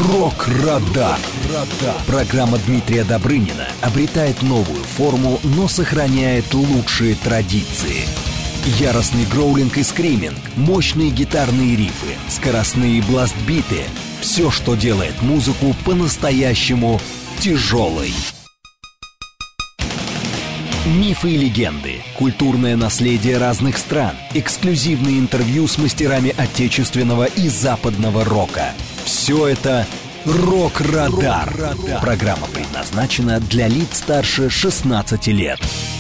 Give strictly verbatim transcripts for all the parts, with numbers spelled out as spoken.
Рок-Радар. Программа Дмитрия Добрынина обретает новую форму, но сохраняет лучшие традиции. Яростный гроулинг и скриминг, мощные гитарные рифы, скоростные бластбиты — все, что делает музыку по-настоящему тяжелой. Мифы и легенды, культурное наследие разных стран, эксклюзивные интервью с мастерами отечественного и западного рока. Все это «Рок-Радар». Рок-Радар. Программа предназначена для лиц старше шестнадцати лет.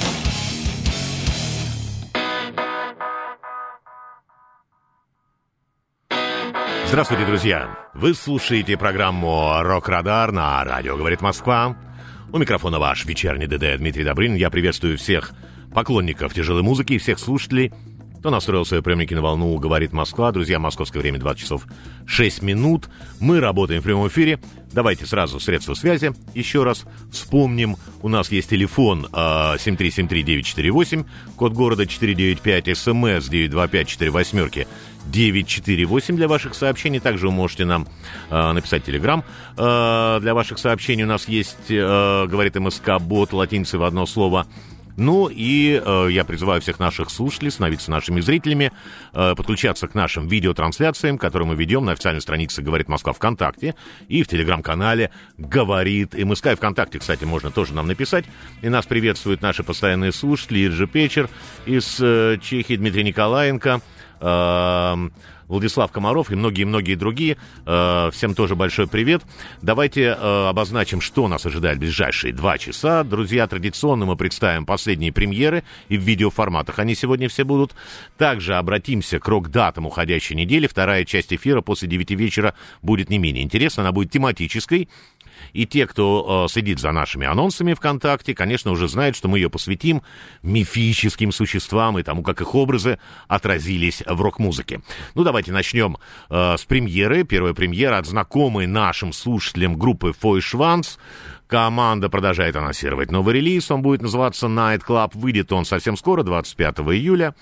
Здравствуйте, друзья! Вы слушаете программу «Рок-Радар» на радио «Говорит Москва». У микрофона ваш вечерний ДД Дмитрий Добрынин. Я приветствую всех поклонников тяжелой музыки и всех слушателей, кто настроил свои приемники на волну «Говорит Москва». Друзья, московское время двадцать часов шесть минут. Мы работаем в прямом эфире. Давайте сразу средства связи. Еще раз вспомним. У нас есть телефон э, семь три семь три девять четыре восемь, код города четыре девять пять, смс девять два пять четыре восемь девять четыре восемь для ваших сообщений. Также вы можете нам э, написать телеграм. Э, для ваших сообщений у нас есть, э, говорит МСК-бот, латиницей в одно слово. Ну и э, я призываю всех наших слушателей становиться нашими зрителями, э, подключаться к нашим видеотрансляциям, которые мы ведем на официальной странице «Говорит Москва» ВКонтакте и в телеграм-канале «Говорит МСК». И ВКонтакте, кстати, можно тоже нам написать. И нас приветствуют наши постоянные слушатели: Иржи Печер из э, Чехии, Дмитрий Николаенко, э, Владислав Комаров и многие-многие другие. Всем тоже большой привет. Давайте обозначим, что нас ожидает в ближайшие два часа. Друзья, традиционно мы представим последние премьеры, и в видеоформатах они сегодня все будут. Также обратимся к рок-датам уходящей недели. Вторая часть эфира после девяти вечера будет не менее интересна. Она будет тематической. И те, кто э, следит за нашими анонсами ВКонтакте, конечно, уже знают, что мы ее посвятим мифическим существам и тому, как их образы отразились в рок-музыке. Ну, давайте начнем э, с премьеры. Первая премьера от знакомой нашим слушателям группы Фойшванс. Команда продолжает анонсировать новый релиз. Он будет называться Night Club. Выйдет он совсем скоро, двадцать пятого июля.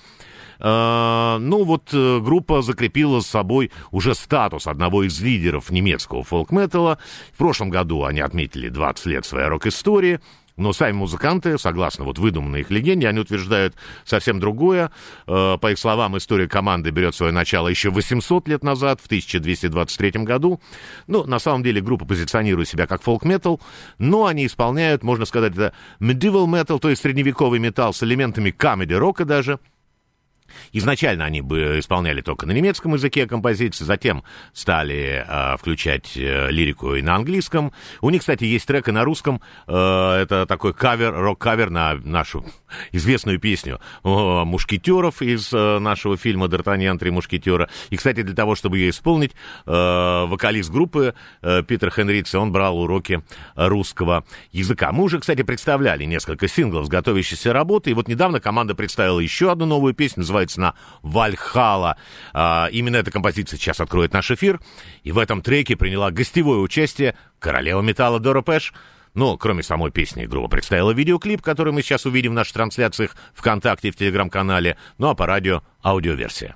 Uh, ну вот uh, группа закрепила с собой уже статус одного из лидеров немецкого фолк-металла. В прошлом году они отметили двадцать лет своей рок-истории. Но сами музыканты, согласно вот выдуманной их легенде, они утверждают совсем другое. Uh, по их словам, история команды берет свое начало еще восемьсот лет назад, в тысяча двести двадцать третьем году. Ну, на самом деле, группа позиционирует себя как фолк-метал, но они исполняют, можно сказать, это medieval metal, то есть средневековый металл с элементами камеди-рока даже. Изначально они бы исполняли только на немецком языке композиции, затем стали э, включать э, лирику и на английском. У них, кстати, есть трек и на русском. Э, это такой кавер, рок-кавер на нашу известную песню э, «Мушкетеров» из э, нашего фильма «Д'Артаньян, три мушкетера». И, кстати, для того, чтобы ее исполнить, э, вокалист группы э, Питер Хенрице, он брал уроки русского языка. Мы уже, кстати, представляли несколько синглов с готовящейся работы, и вот недавно команда представила еще одну новую песню, называется на «Вальхалла». А, именно эта композиция сейчас откроет наш эфир. И в этом треке приняла гостевое участие королева металла Дора Пэш. Но, кроме самой песни, группа представила видеоклип, который мы сейчас увидим в наших трансляциях ВКонтакте и в Телеграм-канале. Ну а по радио аудиоверсия.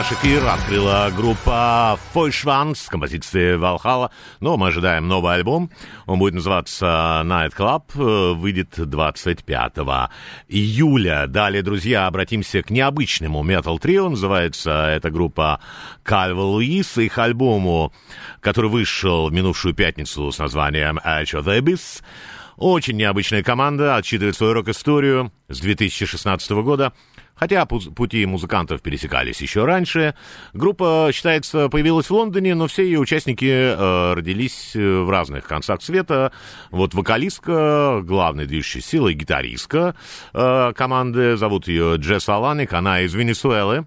наш эфир открыла группа Feuchtwanz с композицией Valhalla. Но мы ожидаем новый альбом. Он будет называться Night Club. Выйдет двадцать пятого июля. Далее, друзья, обратимся к необычному метал-трио. Называется эта группа Calvo Luis. Их альбому, который вышел в минувшую пятницу с названием Edge of the Abyss. Очень необычная команда, отсчитывает свою рок-историю с две тысячи шестнадцатого года. Хотя пути музыкантов пересекались еще раньше. Группа, считается, появилась в Лондоне, но все ее участники э, родились в разных концах света. Вот вокалистка, главная движущая сила и гитаристка э, команды, зовут ее Джесс Аланик, она из Венесуэлы.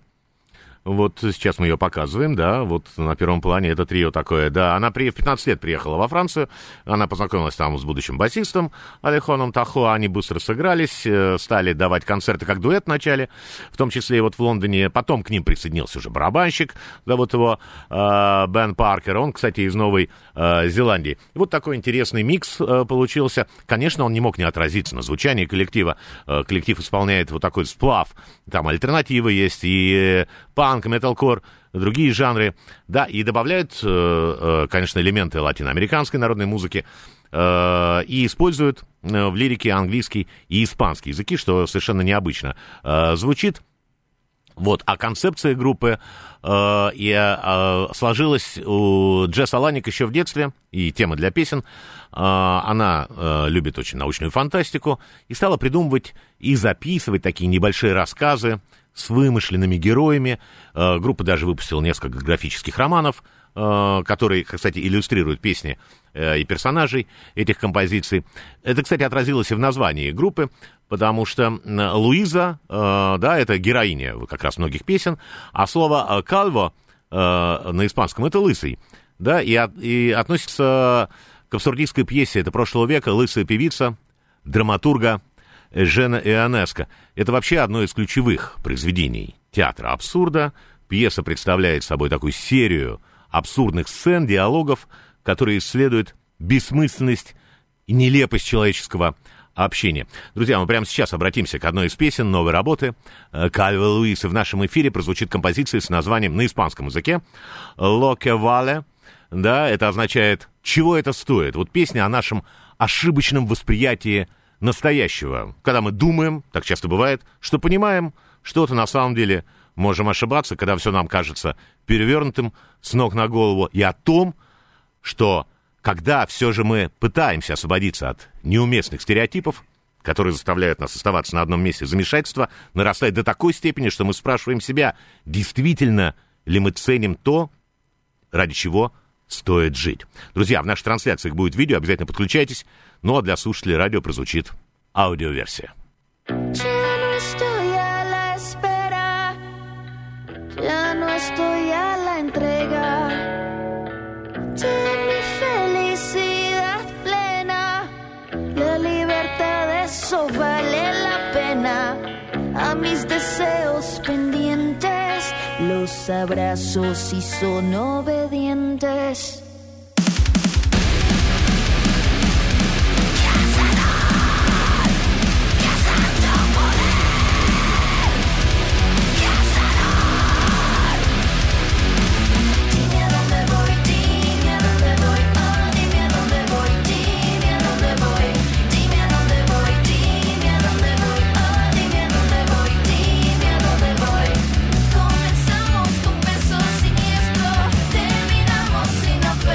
Вот сейчас мы ее показываем, да, вот на первом плане это трио такое, да. Она при, в пятнадцать лет приехала во Францию, она познакомилась там с будущим басистом Алехоном Тахо, они быстро сыгрались, стали давать концерты как дуэт вначале, в том числе и вот в Лондоне, потом к ним присоединился уже барабанщик, зовут его э, Бен Паркер, он, кстати, из Новой э, Зеландии. Вот такой интересный микс э, получился, конечно, он не мог не отразиться на звучании коллектива, э, коллектив исполняет вот такой сплав, там альтернативы есть и панк, металкор, другие жанры, да, и добавляют, конечно, элементы латиноамериканской народной музыки и используют в лирике английский и испанский языки, что совершенно необычно звучит. Вот, а концепция группы э, и, э, сложилась у Джесс Аланик еще в детстве, и тема для песен. Э, она э, любит очень научную фантастику и стала придумывать и записывать такие небольшие рассказы с вымышленными героями. Э, группа даже выпустила несколько графических романов, э, которые, кстати, иллюстрируют песни э, и персонажей этих композиций. Это, кстати, отразилось и в названии группы, потому что Луиза, э, да, это героиня как раз многих песен, а слово «кальво» э, на испанском — это «лысый», да, и, от, и относится к абсурдистской пьесе это прошлого века «Лысая певица» драматурга Жена Ионеско. Это вообще одно из ключевых произведений театра абсурда. Пьеса представляет собой такую серию абсурдных сцен, диалогов, которые исследуют бессмысленность и нелепость человеческого общения. Друзья, мы прямо сейчас обратимся к одной из песен новой работы Calvo Luis. В нашем эфире прозвучит композиция с названием на испанском языке «Lo que vale». Да, это означает «чего это стоит». Вот песня о нашем ошибочном восприятии настоящего. Когда мы думаем, так часто бывает, что понимаем что-то, на самом деле можем ошибаться, когда все нам кажется перевернутым с ног на голову, и о том, что когда все же мы пытаемся освободиться от неуместных стереотипов, которые заставляют нас оставаться на одном месте, замешательство нарастает до такой степени, что мы спрашиваем себя, действительно ли мы ценим то, ради чего стоит жить. Друзья, в наших трансляциях будет видео, обязательно подключайтесь, ну а для слушателей радио прозвучит аудиоверсия. A mis deseos pendientes, los abrazos si son obedientes. Comenzamos con besos siniestros, terminamos sin afecto.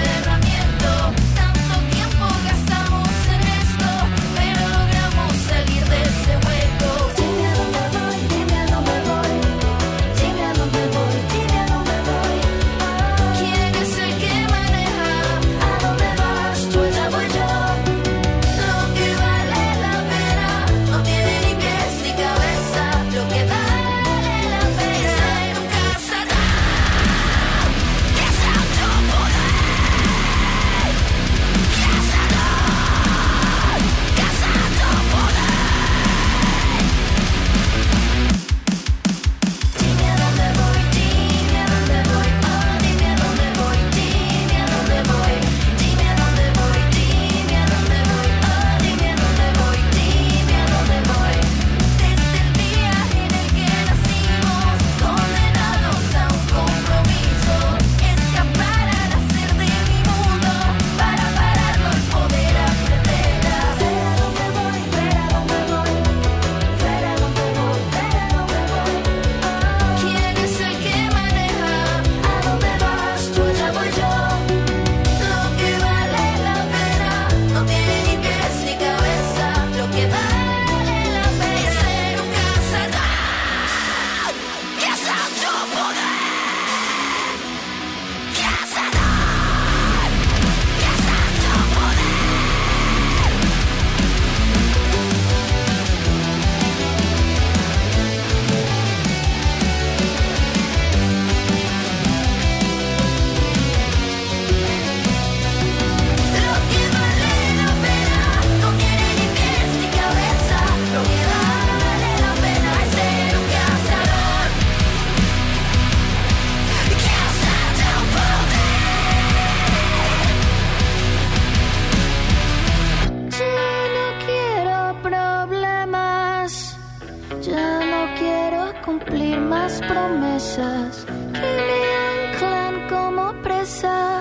Ya no quiero cumplir más promesas que me anclan como presa.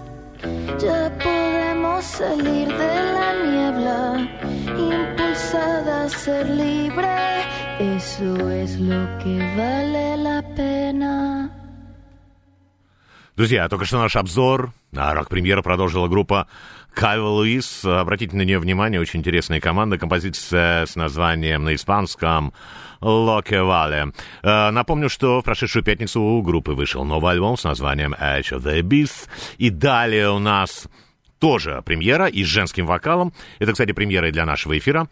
Ya podemos salir de la niebla, impulsada a ser libre. Eso es lo que vale la pena. Друзья, только что наш обзор на рок-премьеру продолжила группа Кальва Луис. Обратите на нее внимание, очень интересная команда. Композиция с названием на испанском «Локе Вале». Напомню, что в прошедшую пятницу у группы вышел новый альбом с названием «Edge of the Abyss». И далее у нас тоже премьера и с женским вокалом. Это, кстати, премьера и для нашего эфира.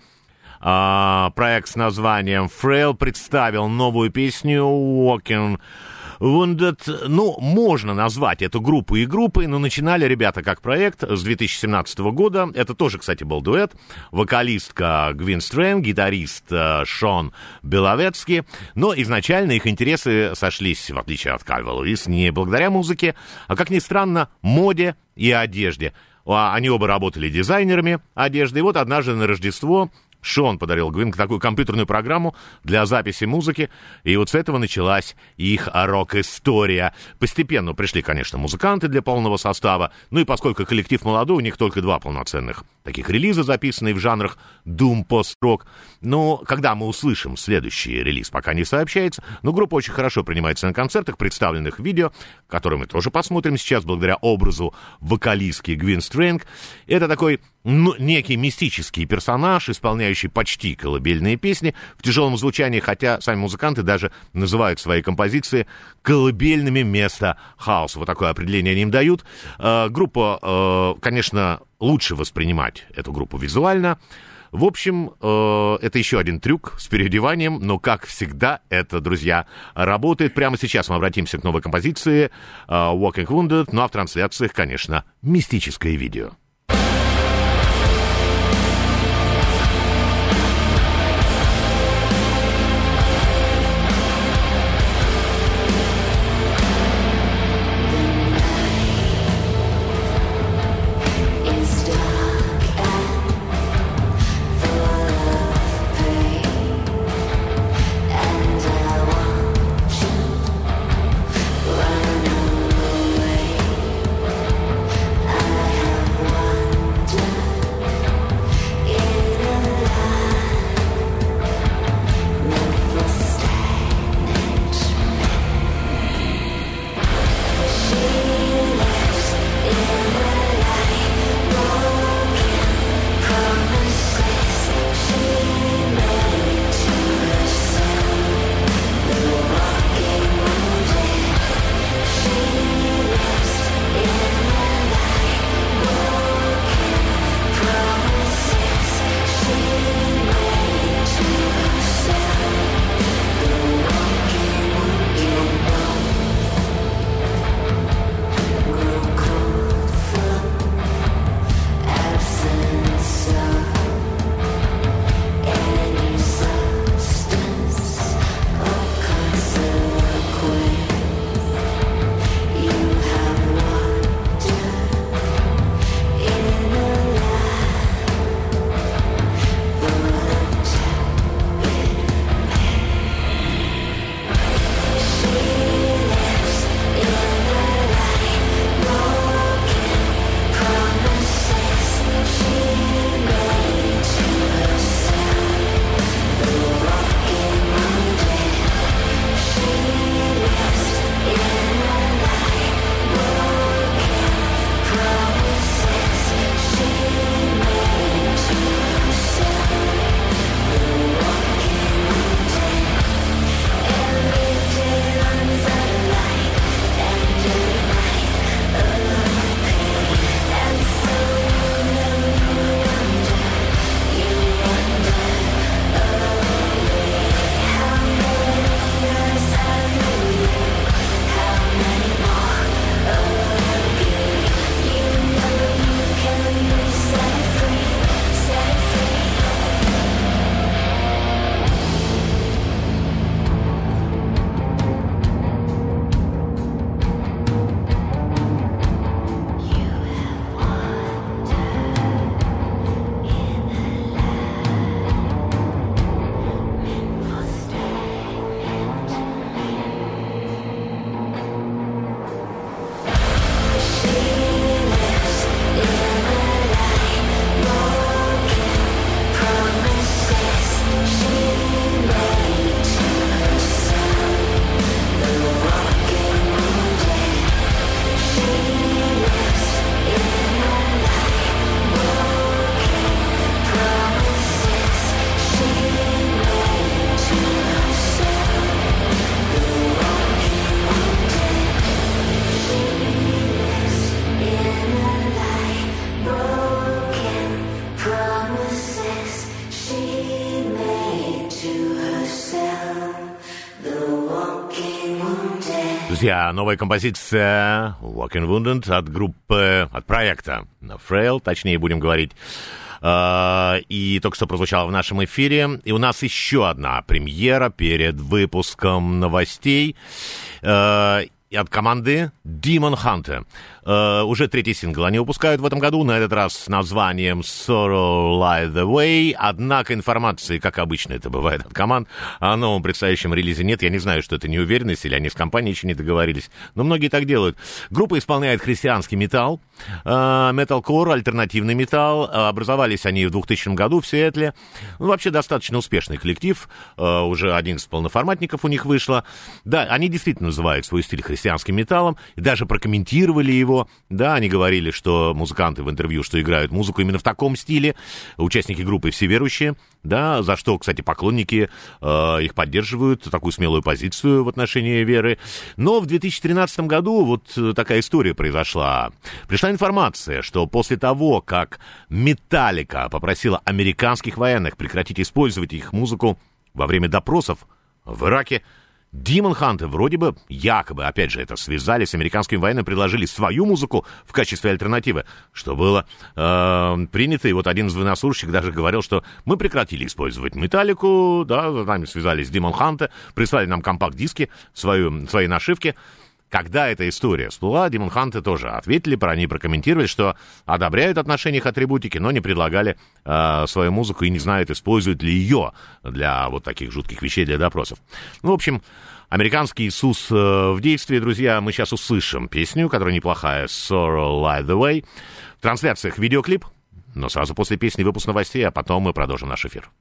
Проект с названием «Frail» представил новую песню «Walking Wounded». Ну, можно назвать эту группу и группой, но начинали ребята как проект с две тысячи семнадцатого года. Это тоже, кстати, был дуэт. Вокалистка Гвин Стрэнг, гитарист Шон Беловецкий. Но изначально их интересы сошлись, в отличие от Кальва Луис, не благодаря музыке, а, как ни странно, моде и одежде. Они оба работали дизайнерами одежды. И вот однажды на Рождество Шон подарил Гвин такую компьютерную программу для записи музыки, и вот с этого началась их рок-история. Постепенно пришли, конечно, музыканты для полного состава, ну и поскольку коллектив молодой, у них только два полноценных таких релиза, записанные в жанрах doom, пост-рок. Но когда мы услышим следующий релиз, пока не сообщается, но группа очень хорошо принимается на концертах, представленных в видео, которые мы тоже посмотрим сейчас, благодаря образу вокалистки Гвин Стрэнг. Это такой, ну, некий мистический персонаж, исполняющий почти колыбельные песни в тяжелом звучании, хотя сами музыканты даже называют свои композиции колыбельными вместо хаоса. Вот такое определение они им дают. Э, группа, э, конечно, лучше воспринимать эту группу визуально. В общем, э, это еще один трюк с переодеванием, но, как всегда, это, друзья, работает. Прямо сейчас мы обратимся к новой композиции э, Walking Wounded, ну а в трансляциях, конечно, мистическое видео. Run away. I have Друзья, новая композиция Walking Wounded от группы, от проекта Frail, точнее будем говорить. И только что прозвучала в нашем эфире. И у нас еще одна премьера перед выпуском новостей от команды Demon Hunter. Uh, уже третий сингл они выпускают в этом году, на этот раз с названием Sorrow Light the Way. Однако информации, как обычно это бывает от команд, о новом предстоящем релизе нет. Я не знаю, что это неуверенность, или они с компанией еще не договорились. Но многие так делают. Группа исполняет христианский металл, uh, металкор, альтернативный металл. Uh, образовались они в двухтысячном году в Сиэтле. Ну, вообще достаточно успешный коллектив. Uh, уже одиннадцать полноформатников у них вышло. Да, они действительно называют свой стиль христианским металлом. И даже прокомментировали его. Да, они говорили, что музыканты в интервью, что играют музыку именно в таком стиле. Участники группы все верующие, да, за что, кстати, поклонники э, их поддерживают, такую смелую позицию в отношении веры. Но в две тысячи тринадцатом году вот такая история произошла. Пришла информация, что после того, как Металлика попросила американских военных прекратить использовать их музыку во время допросов в Ираке, Demon Hunter вроде бы, якобы, опять же, это связали с американскими военными, предложили свою музыку в качестве альтернативы, что было э, принято. И вот один из военнослужащих даже говорил, что мы прекратили использовать Металлику, да, с нами связались с Demon Hunter, прислали нам компакт-диски, свою, свои нашивки. Когда эта история всплыла, Demon Hunter тоже ответили, про они прокомментировали, что одобряют отношения их атрибутики, но не предлагали э, свою музыку и не знают, используют ли ее для вот таких жутких вещей, для допросов. Ну, в общем, американский Иисус э, в действии, друзья. Мы сейчас услышим песню, которая неплохая, Sorrow Light the Way. В трансляциях видеоклип, но сразу после песни выпуск новостей, а потом мы продолжим наш эфир.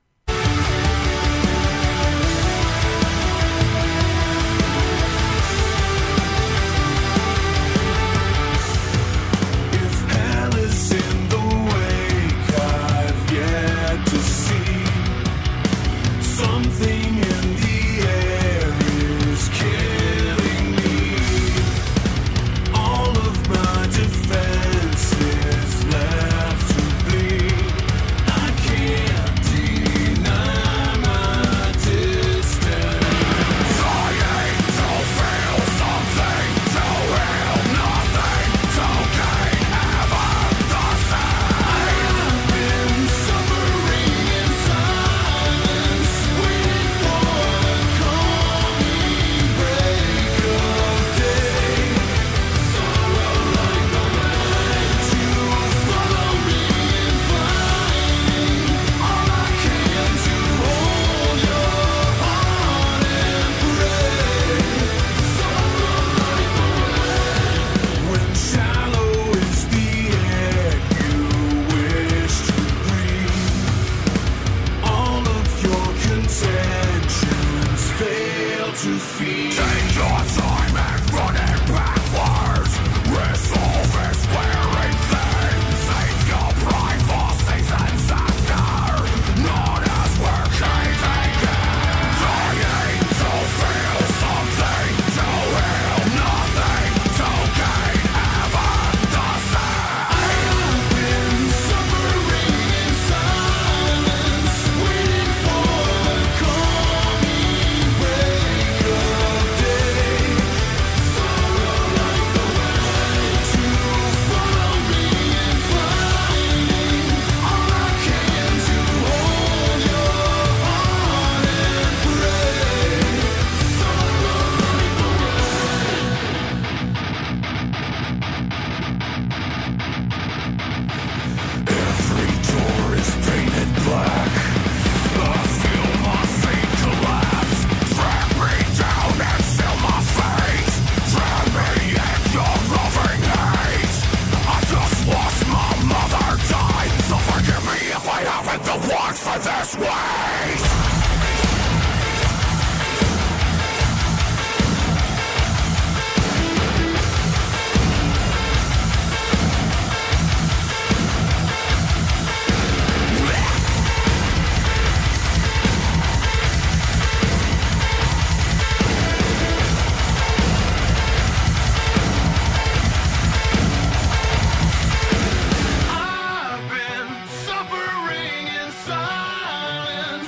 I've been suffering in silence.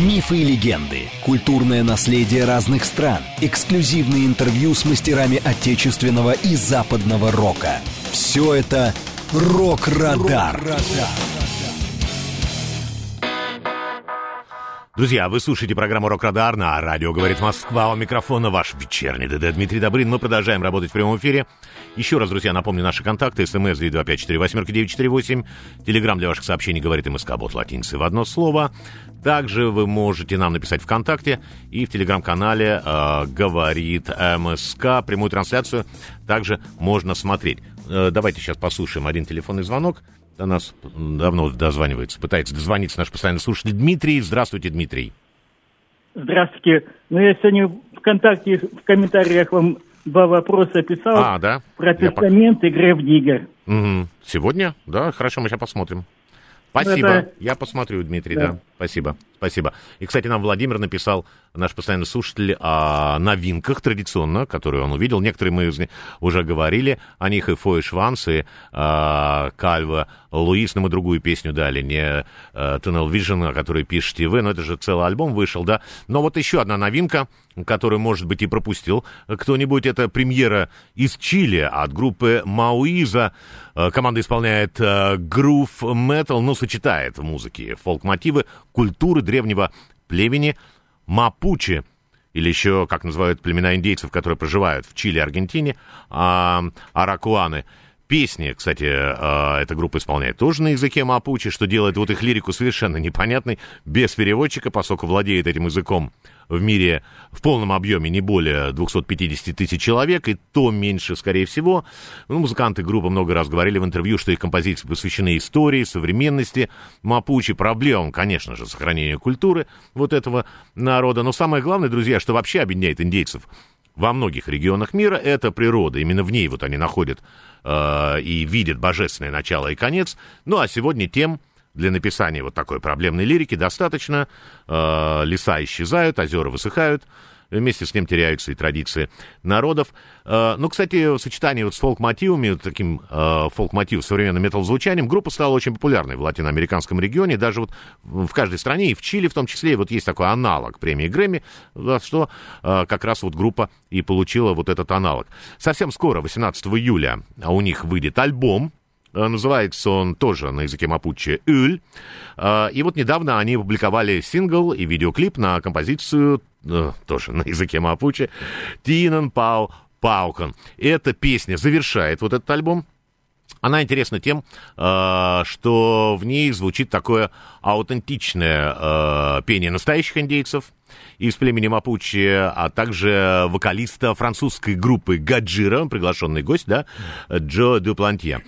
Мифы и легенды, культурное наследие разных стран, эксклюзивные интервью с мастерами отечественного и западного рока. Все это «Рок-Радар». Друзья, вы слушаете программу «Рок-Радар» на радио «Говорит Москва». У микрофона ваш вечерний ДД Дмитрий Добрын. Мы продолжаем работать в прямом эфире. Еще раз, друзья, напомню наши контакты. СМС девять два пять четыре восемь девять четыре восемь. Телеграм для ваших сообщений «Говорит МСК», бот латиницей в одно слово. Также вы можете нам написать ВКонтакте и в телеграм-канале э, «Говорит МСК». Прямую трансляцию также можно смотреть. Э, давайте сейчас послушаем один телефонный звонок. До нас давно дозванивается, пытается дозвониться наш постоянный слушатель Дмитрий. Здравствуйте, Дмитрий. Здравствуйте. Ну, я сегодня ВКонтакте в комментариях вам два вопроса писал. А, да? Про Тестамент я... и Грейв Диггер. Угу. Сегодня? Да, хорошо, мы сейчас посмотрим. Спасибо. Это... Я посмотрю, Дмитрий, да. да. Спасибо, спасибо. И, кстати, нам Владимир написал, наш постоянный слушатель, о новинках традиционно, которые он увидел. Некоторые мы уже говорили о них, и Фой Шванс, и э, Кальва Луис, но мы другую песню дали, не э, Tunnel Vision, о которой пишете вы, но это же целый альбом вышел, да. Но вот еще одна новинка, которую, может быть, и пропустил кто-нибудь, это премьера из Чили от группы Мауиза. Команда исполняет э, грув-метал, но сочетает в музыке фолк-мотивы культуры древнего племени Мапуче, или еще, как называют племена индейцев, которые проживают в Чили и Аргентине, а, аракуаны. Песни, кстати, э, эта группа исполняет тоже на языке мапуче, что делает вот их лирику совершенно непонятной, без переводчика, поскольку владеет этим языком в мире в полном объеме не более двести пятьдесят тысяч человек, и то меньше, скорее всего. Ну, музыканты группы много раз говорили в интервью, что их композиции посвящены истории, современности мапуче, проблемам, конечно же, сохранения культуры вот этого народа. Но самое главное, друзья, что вообще объединяет индейцев во многих регионах мира, это природа. Именно в ней вот они находят э, и видят божественное начало и конец. Ну, а сегодня тем для написания вот такой проблемной лирики достаточно. Э, леса исчезают, озера высыхают, вместе с ним теряются и традиции народов. Э, ну, кстати, в сочетании вот с фолк-мотивами, вот таким э, фолк-мотив с современным метал-звучанием, группа стала очень популярной в латиноамериканском регионе, даже вот в каждой стране, и в Чили в том числе, вот есть такой аналог премии Грэмми, за что э, как раз вот группа и получила вот этот аналог. Совсем скоро, восемнадцатого июля, у них выйдет альбом. Называется он тоже на языке мапуче «Уль». И вот недавно они опубликовали сингл и видеоклип на композицию, тоже на языке мапуче, «Тинан Пау Паукан». Эта песня завершает вот этот альбом. Она интересна тем, что в ней звучит такое аутентичное пение настоящих индейцев из племени мапуче, а также вокалиста французской группы Гаджира, приглашенный гость, да, Джо Дуплантье.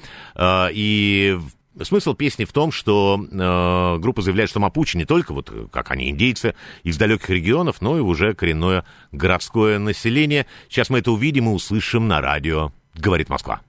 И смысл песни в том, что э, группа заявляет, что мапуче не только, вот как они, индейцы из далеких регионов, но и уже коренное городское население. Сейчас мы это увидим и услышим на радио «Говорит Москва».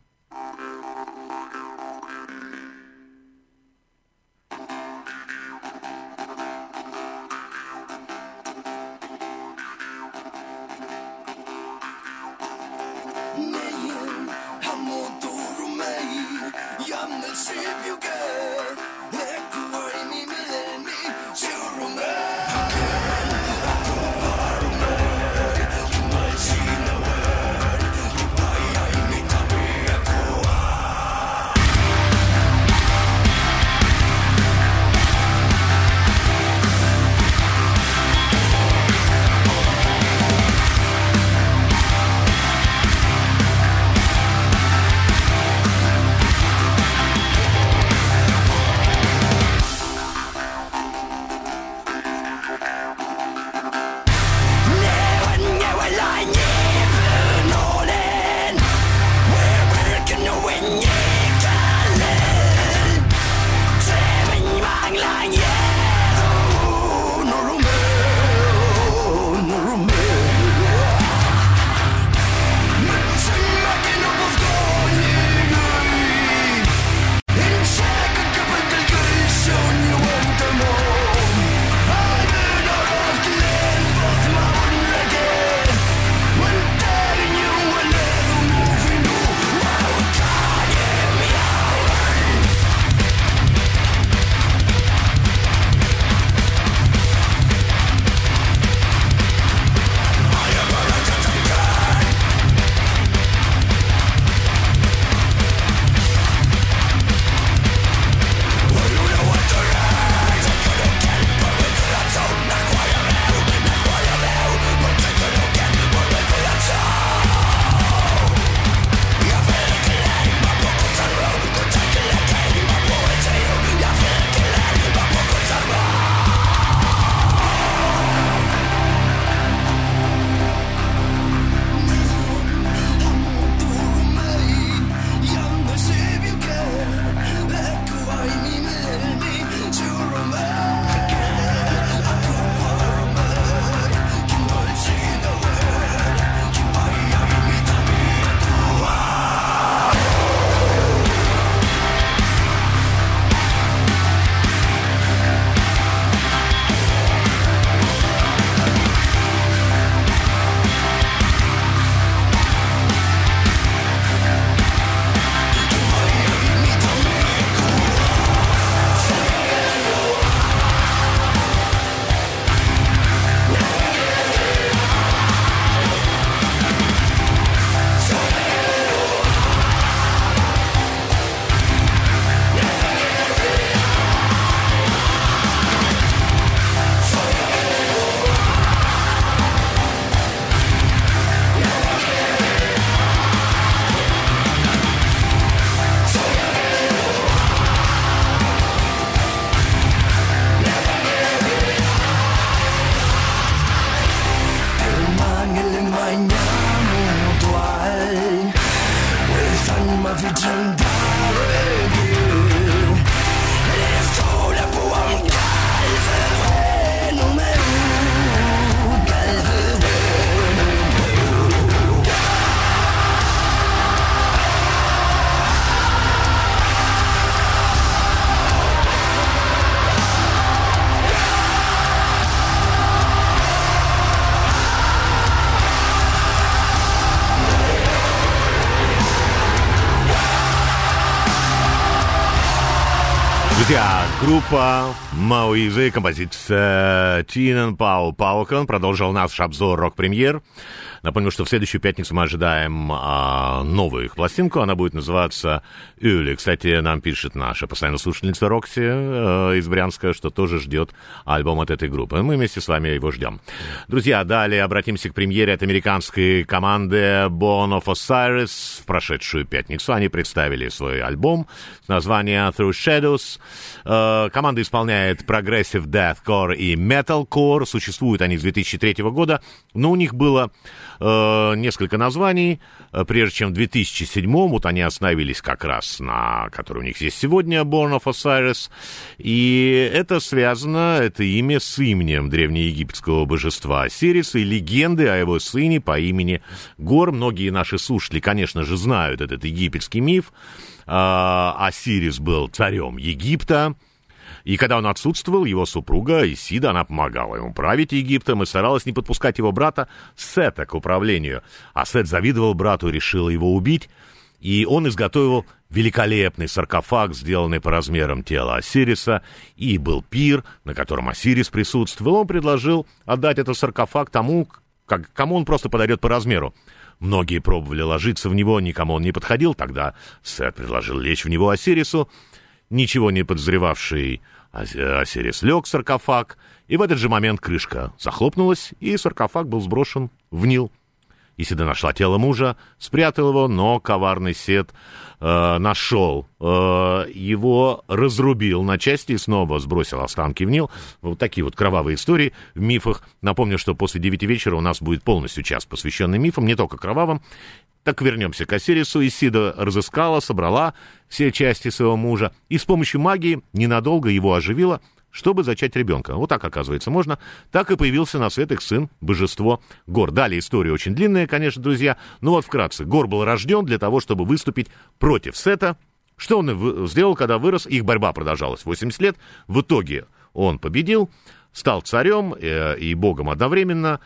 Друзья, группа Мауизы, композиция Тинен Пау Паукен. Продолжил наш обзор рок-премьер. Напомню, что в следующую пятницу мы ожидаем а, новую их пластинку. Она будет называться «Юли». Кстати, нам пишет наша постоянная слушательница Рокси э, из Брянска, что тоже ждет альбом от этой группы. Мы вместе с вами его ждем. Друзья, далее обратимся к премьере от американской команды Bone of Osiris. В прошедшую пятницу они представили свой альбом с названием Through Shadows. Э, команда исполняет прогрессив deathcore и metalcore. Существуют они с две тысячи третьего года, но у них было э, несколько названий. Прежде чем в две тысячи седьмом, вот они остановились как раз на, который у них есть сегодня, Born of Osiris. И это связано, это имя с именем древнеегипетского божества Осириса и легенды о его сыне по имени Гор. Многие наши слушатели, конечно же, знают этот египетский миф. Осирис был царем Египта. И когда он отсутствовал, его супруга Исида, она помогала ему править Египтом и старалась не подпускать его брата Сета к управлению. А Сет завидовал брату и решил его убить. И он изготовил великолепный саркофаг, сделанный по размерам тела Осириса. И был пир, на котором Осирис присутствовал. Он предложил отдать этот саркофаг тому, как, кому он просто подойдет по размеру. Многие пробовали ложиться в него, никому он не подходил. Тогда Сет предложил лечь в него Осирису. Ничего не подозревавший Осирис лег в саркофаг, и в этот же момент крышка захлопнулась, и саркофаг был сброшен в Нил. Исида нашла тело мужа, спрятал его, но коварный Сет э, нашел э, его, разрубил на части и снова сбросил останки в Нил. Вот такие вот кровавые истории в мифах. Напомню, что после девяти вечера у нас будет полностью час, посвященный мифам, не только кровавым. Так вернемся к Осирису. Исида разыскала, собрала все части своего мужа и с помощью магии ненадолго его оживила, чтобы зачать ребенка. Вот так, оказывается, можно. Так и появился на свет их сын, божество Гор. Далее история очень длинная, конечно, друзья. Но вот вкратце. Гор был рожден для того, чтобы выступить против Сета. Что он сделал, когда вырос? Их борьба продолжалась восемьдесят лет. В итоге он победил, стал царем и богом одновременно.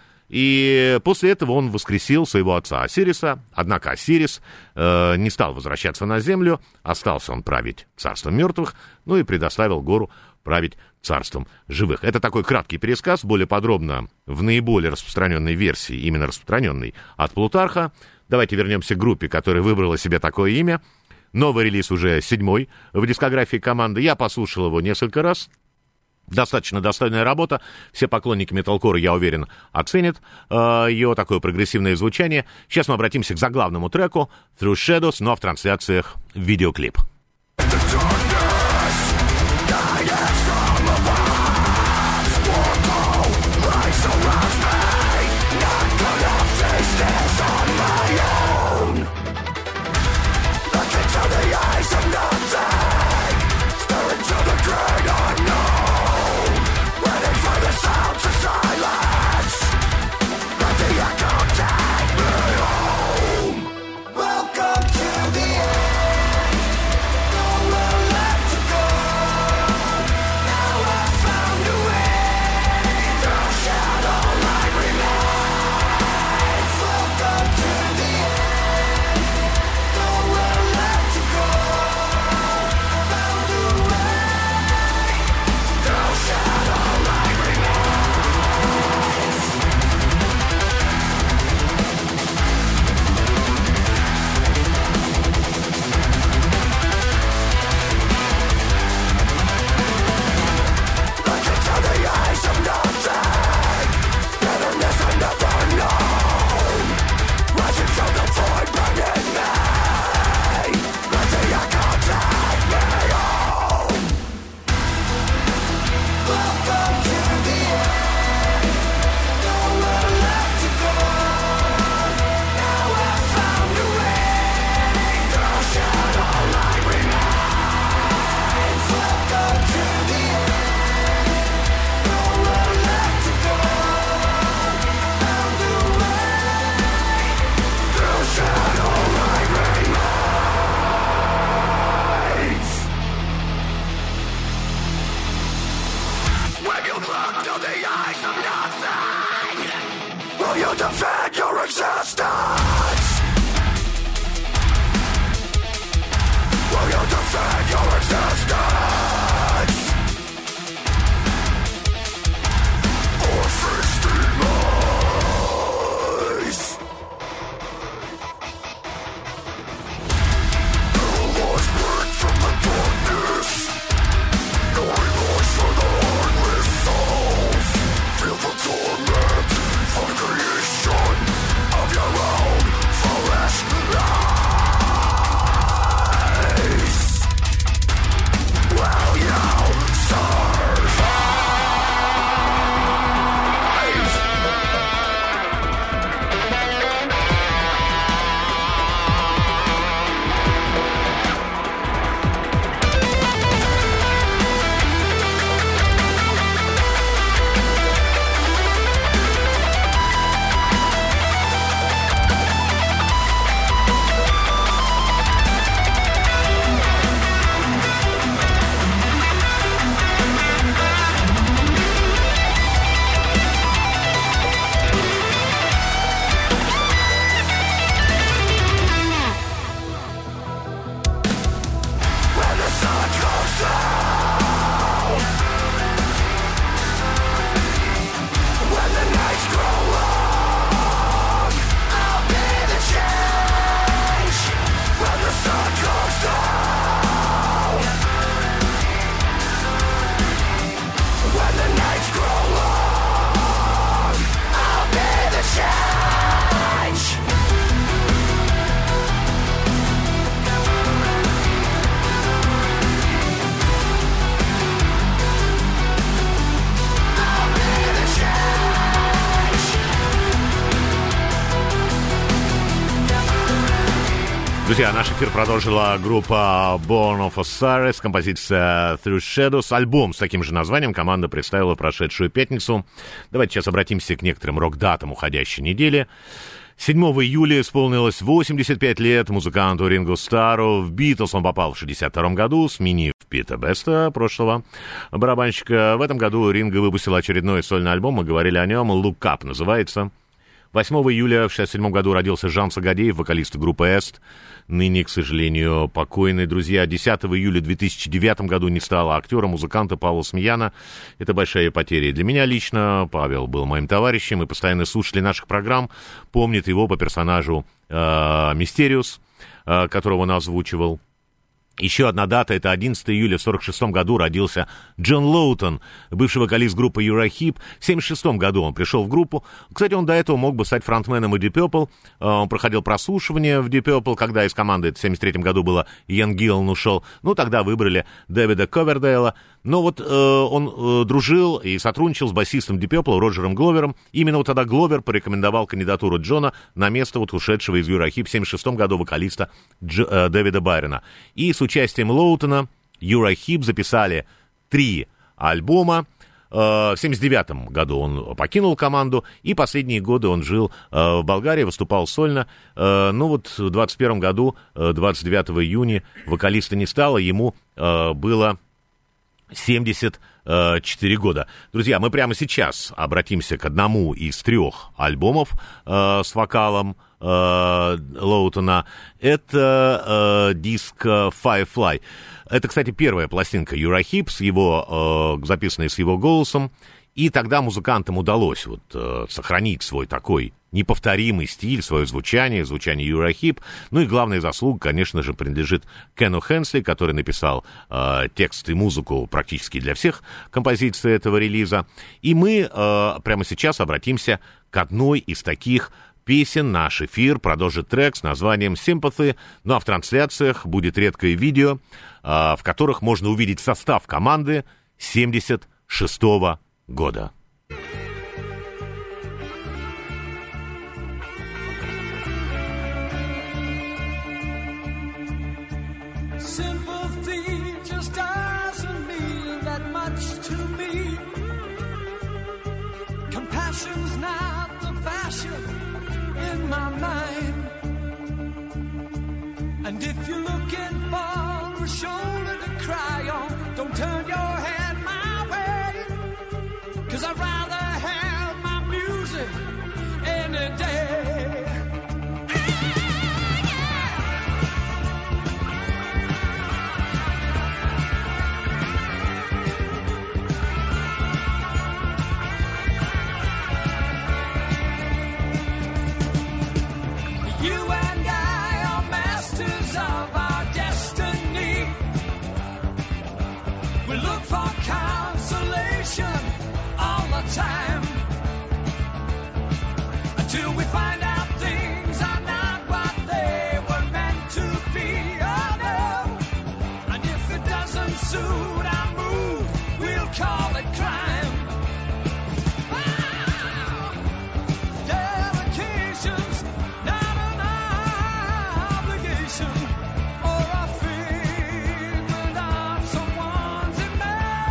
И после этого он воскресил своего отца Осириса. Однако Осирис э, не стал возвращаться на землю. Остался он править царством мертвых, ну и предоставил Гору править царством живых. Это такой краткий пересказ, более подробно в наиболее распространенной версии, именно распространенной, от Плутарха. Давайте вернемся к группе, которая выбрала себе такое имя. Новый релиз уже седьмой в дискографии команды. Я послушал его несколько раз. Достаточно достойная работа. Все поклонники металкора, я уверен, оценят э, ее такое прогрессивное звучание. Сейчас мы обратимся к заглавному треку Through Shadows, но в трансляциях видеоклип. Defend your existence. Will you defend your existence? Друзья, наш эфир продолжила группа Born of Osiris, композиция Through Shadows, альбом с таким же названием команда представила в прошедшую пятницу. Давайте сейчас обратимся к некоторым рок-датам уходящей недели. седьмого июля исполнилось восемьдесят пять лет музыканту Ринго Старру. В Битлз он попал в шестьдесят втором году, сменив Пита Беста, прошлого барабанщика. В этом году Ринго выпустил очередной сольный альбом, мы говорили о нем, Look Up называется. восьмого июля в шестьдесят седьмом году родился Жан Сагадеев, вокалист группы Эст, ныне, к сожалению, покойный. Друзья, десятого июля две тысячи девятом году не стало актера, музыканта Павла Смеяна. Это большая потеря для меня лично. Павел был моим товарищем, и постоянные слушатели наших программ помнят его по персонажу э, Мистериус, э, которого он озвучивал. Еще одна дата, это одиннадцатого июля в сорок шестом году родился Джон Лоутон, бывший вокалист группы Eurahip. В семьдесят шестом году он пришел в группу. Кстати, он до этого мог бы стать фронтменом и Deep Purple. Он проходил прослушивание в Deep Purple, когда из команды, это в семьдесят третьем году было, Иэн Гиллан ушел. Ну, тогда выбрали Дэвида Ковердейла. Но вот э, он э, дружил и сотрудничал с басистом Deep Purple Роджером Гловером. Именно вот тогда Гловер порекомендовал кандидатуру Джона на место вот ушедшего из Eurahip в семьдесят шестом году вокалиста Дж, э, Дэвида Байрона. И с участием Лоутона Eurahip записали три альбома. В семьдесят девятом году он покинул команду, и последние годы он жил в Болгарии, выступал сольно. Ну вот в двадцать первом году, двадцать девятого июня, вокалиста не стало, ему было семьдесят четыре года. Друзья, мы прямо сейчас обратимся к одному из трех альбомов с вокалом Лоутона. Это э, диск Firefly. Это, кстати, первая пластинка Eurahip, с его, э, записанная с его голосом. И тогда музыкантам удалось вот, э, сохранить свой такой неповторимый стиль, свое звучание, звучание Eurahip. Ну и главная заслуга, конечно же, принадлежит Кену Хенсли, который написал э, текст и музыку практически для всех композиций этого релиза. И мы э, прямо сейчас обратимся к одной из таких песен. Наш эфир продолжит трек с названием Sympathy. Ну а в трансляциях будет редкое видео, в которых можно увидеть состав команды семьдесят шестого года. My mind. And if you're looking for a shoulder to cry on, don't turn your head my way, 'cause I'd rather have my music any day. Time until we find out things are not what they were meant to be. Oh no, and if it doesn't suit our mood, we'll call it crime. Wow. Dedication's not an obligation or a figment of someone's imagination.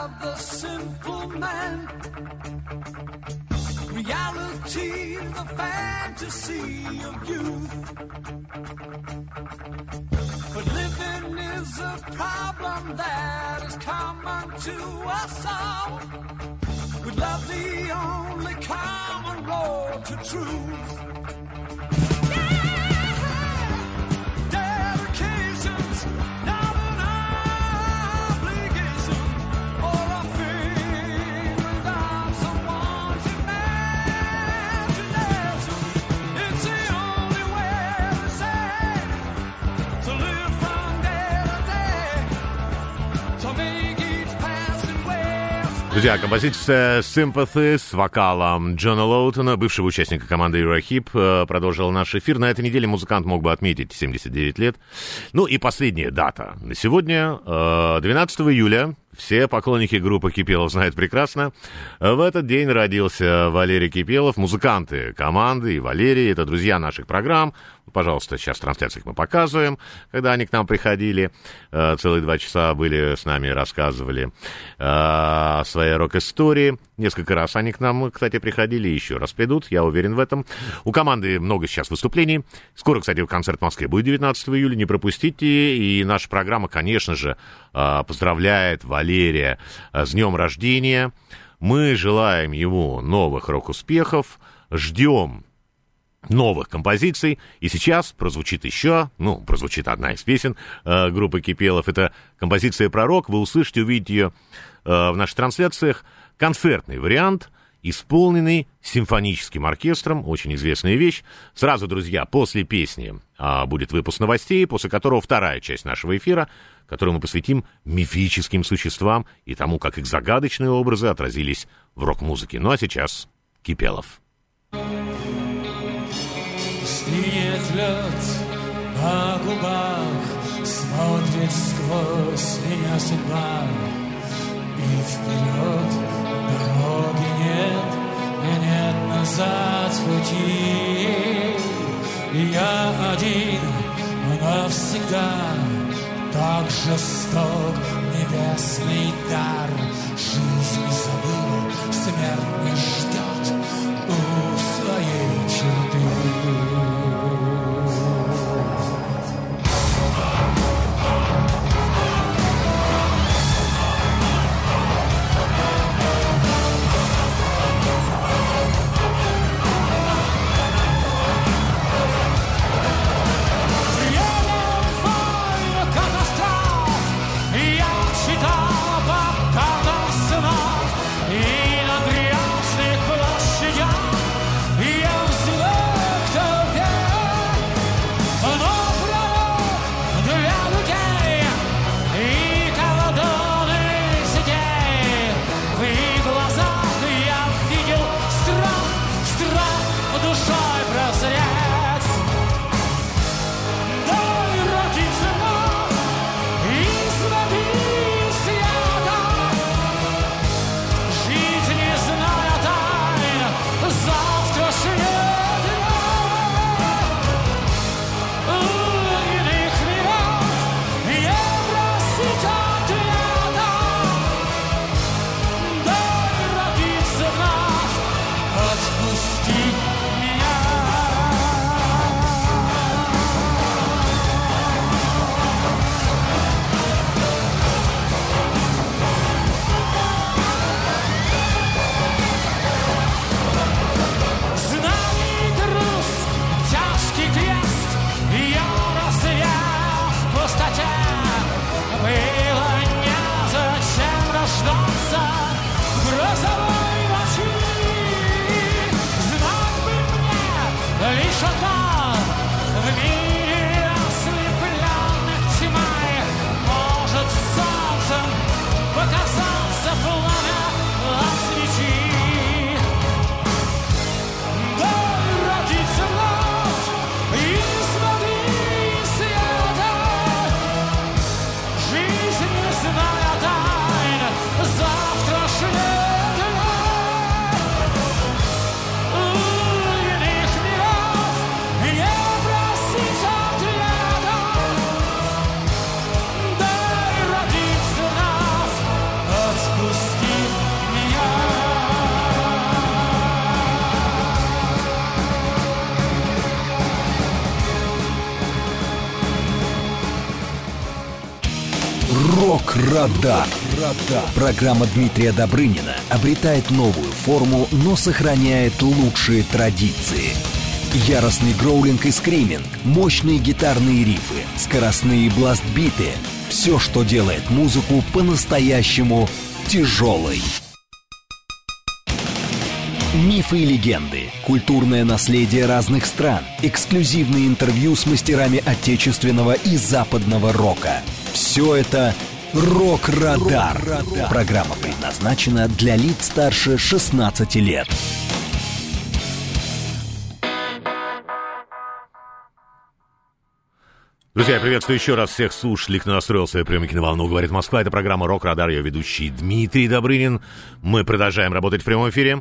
of the simple man. Reality, the fantasy of youth. But living is a problem that is common to us all. With love the only common road to truth. Друзья, композиция «Sympathy» с вокалом Джона Лоутона, бывшего участника команды Eurohip, продолжила наш эфир. На этой неделе музыкант мог бы отметить семьдесят девять лет. Ну и последняя дата. На сегодня, двенадцатого июля, все поклонники группы Кипелов знают прекрасно. В этот день родился Валерий Кипелов, музыканты команды и Валерий. Это друзья наших программ. Пожалуйста, сейчас в трансляциях мы показываем, когда они к нам приходили. Целые два часа были с нами, рассказывали о своей рок-истории. Несколько раз они к нам, кстати, приходили, еще раз придут, я уверен в этом. У команды много сейчас выступлений. Скоро, кстати, концерт в Москве будет девятнадцатого июля, не пропустите. И наша программа, конечно же, поздравляет Валерия с днем рождения. Мы желаем ему новых рок-успехов, ждем новых композиций. И сейчас прозвучит еще, ну, прозвучит одна из песен э, группы Кипелов. Это композиция «Пророк». Вы услышите, увидите ее э, в наших трансляциях. Концертный вариант, исполненный симфоническим оркестром. Очень известная вещь. Сразу, друзья, после песни э, будет выпуск новостей, после которого вторая часть нашего эфира, которую мы посвятим мифическим существам и тому, как их загадочные образы отразились в рок-музыке. Ну а сейчас Кипелов. Стынет лед на губах, смотрит сквозь меня судьба. И вперед дороги нет, и нет назад пути. И я один навсегда, так жесток небесный дар. Жизнь не забыла, смерть не ждет у своей черты. Катастроф, я читал по Рок-Радар. Программа Дмитрия Добрынина обретает новую форму, но сохраняет лучшие традиции. Яростный гроулинг и скриминг, мощные гитарные рифы, скоростные бластбиты — все, что делает музыку по-настоящему тяжелой. Мифы и легенды, культурное наследие разных стран, эксклюзивные интервью с мастерами отечественного и западного рока. Все это «Рок-Радар». Программа предназначена для лиц старше шестнадцати лет. Друзья, я приветствую еще раз всех слушателей, кто настроил свои приемники на волну. Говорит Москва, это программа «Рок-Радар», ее ведущий Дмитрий Добрынин. Мы продолжаем работать в прямом эфире.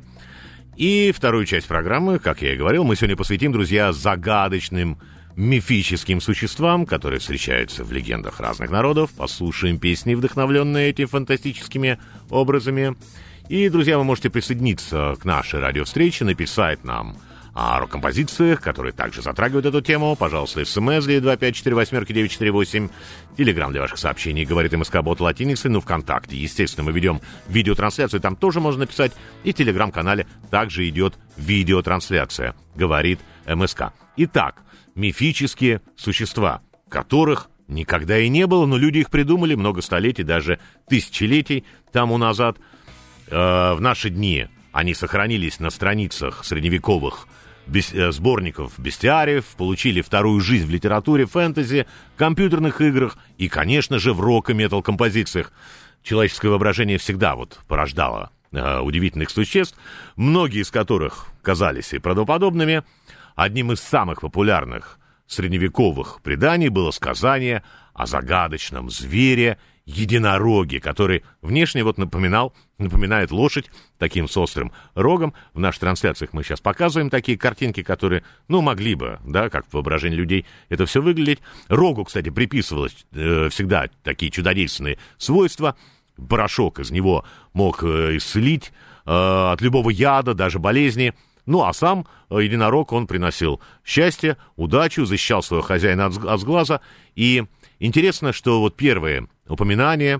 И вторую часть программы, как я и говорил, мы сегодня посвятим, друзья, загадочным мифическим существам, которые встречаются в легендах разных народов. Послушаем песни, вдохновленные этими фантастическими образами. И, друзья, вы можете присоединиться к нашей радиовстрече, написать нам о рок-композициях, которые также затрагивают эту тему. Пожалуйста, смс для два пять четыре восемь девять четыре восемь. Телеграм для ваших сообщений «Говорит МСК-бот» латиницей. Ну, ВКонтакте, естественно, мы ведем видеотрансляцию, там тоже можно написать. И в Телеграм-канале также идет видеотрансляция «Говорит МСК». Итак, мифические существа, которых никогда и не было, но люди их придумали много столетий, даже тысячелетий тому назад. Э, в наши дни они сохранились на страницах средневековых Бес, э, сборников бестиариев, получили вторую жизнь в литературе, фэнтези, компьютерных играх и, конечно же, в рок- и метал-композициях. Человеческое воображение всегда вот порождало э, удивительных существ, многие из которых казались и правдоподобными. Одним из самых популярных средневековых преданий было сказание о загадочном звере единороге, который внешне вот напоминал, напоминает лошадь таким с острым рогом. В наших трансляциях мы сейчас показываем такие картинки, которые, ну, могли бы, да, как в воображении людей это все выглядеть. Рогу, кстати, приписывалось э, всегда такие чудодейственные свойства. Порошок из него мог э, исцелить э, от любого яда, даже болезни. Ну, а сам единорог, он приносил счастье, удачу, защищал своего хозяина от, от сглаза. И интересно, что вот первые упоминания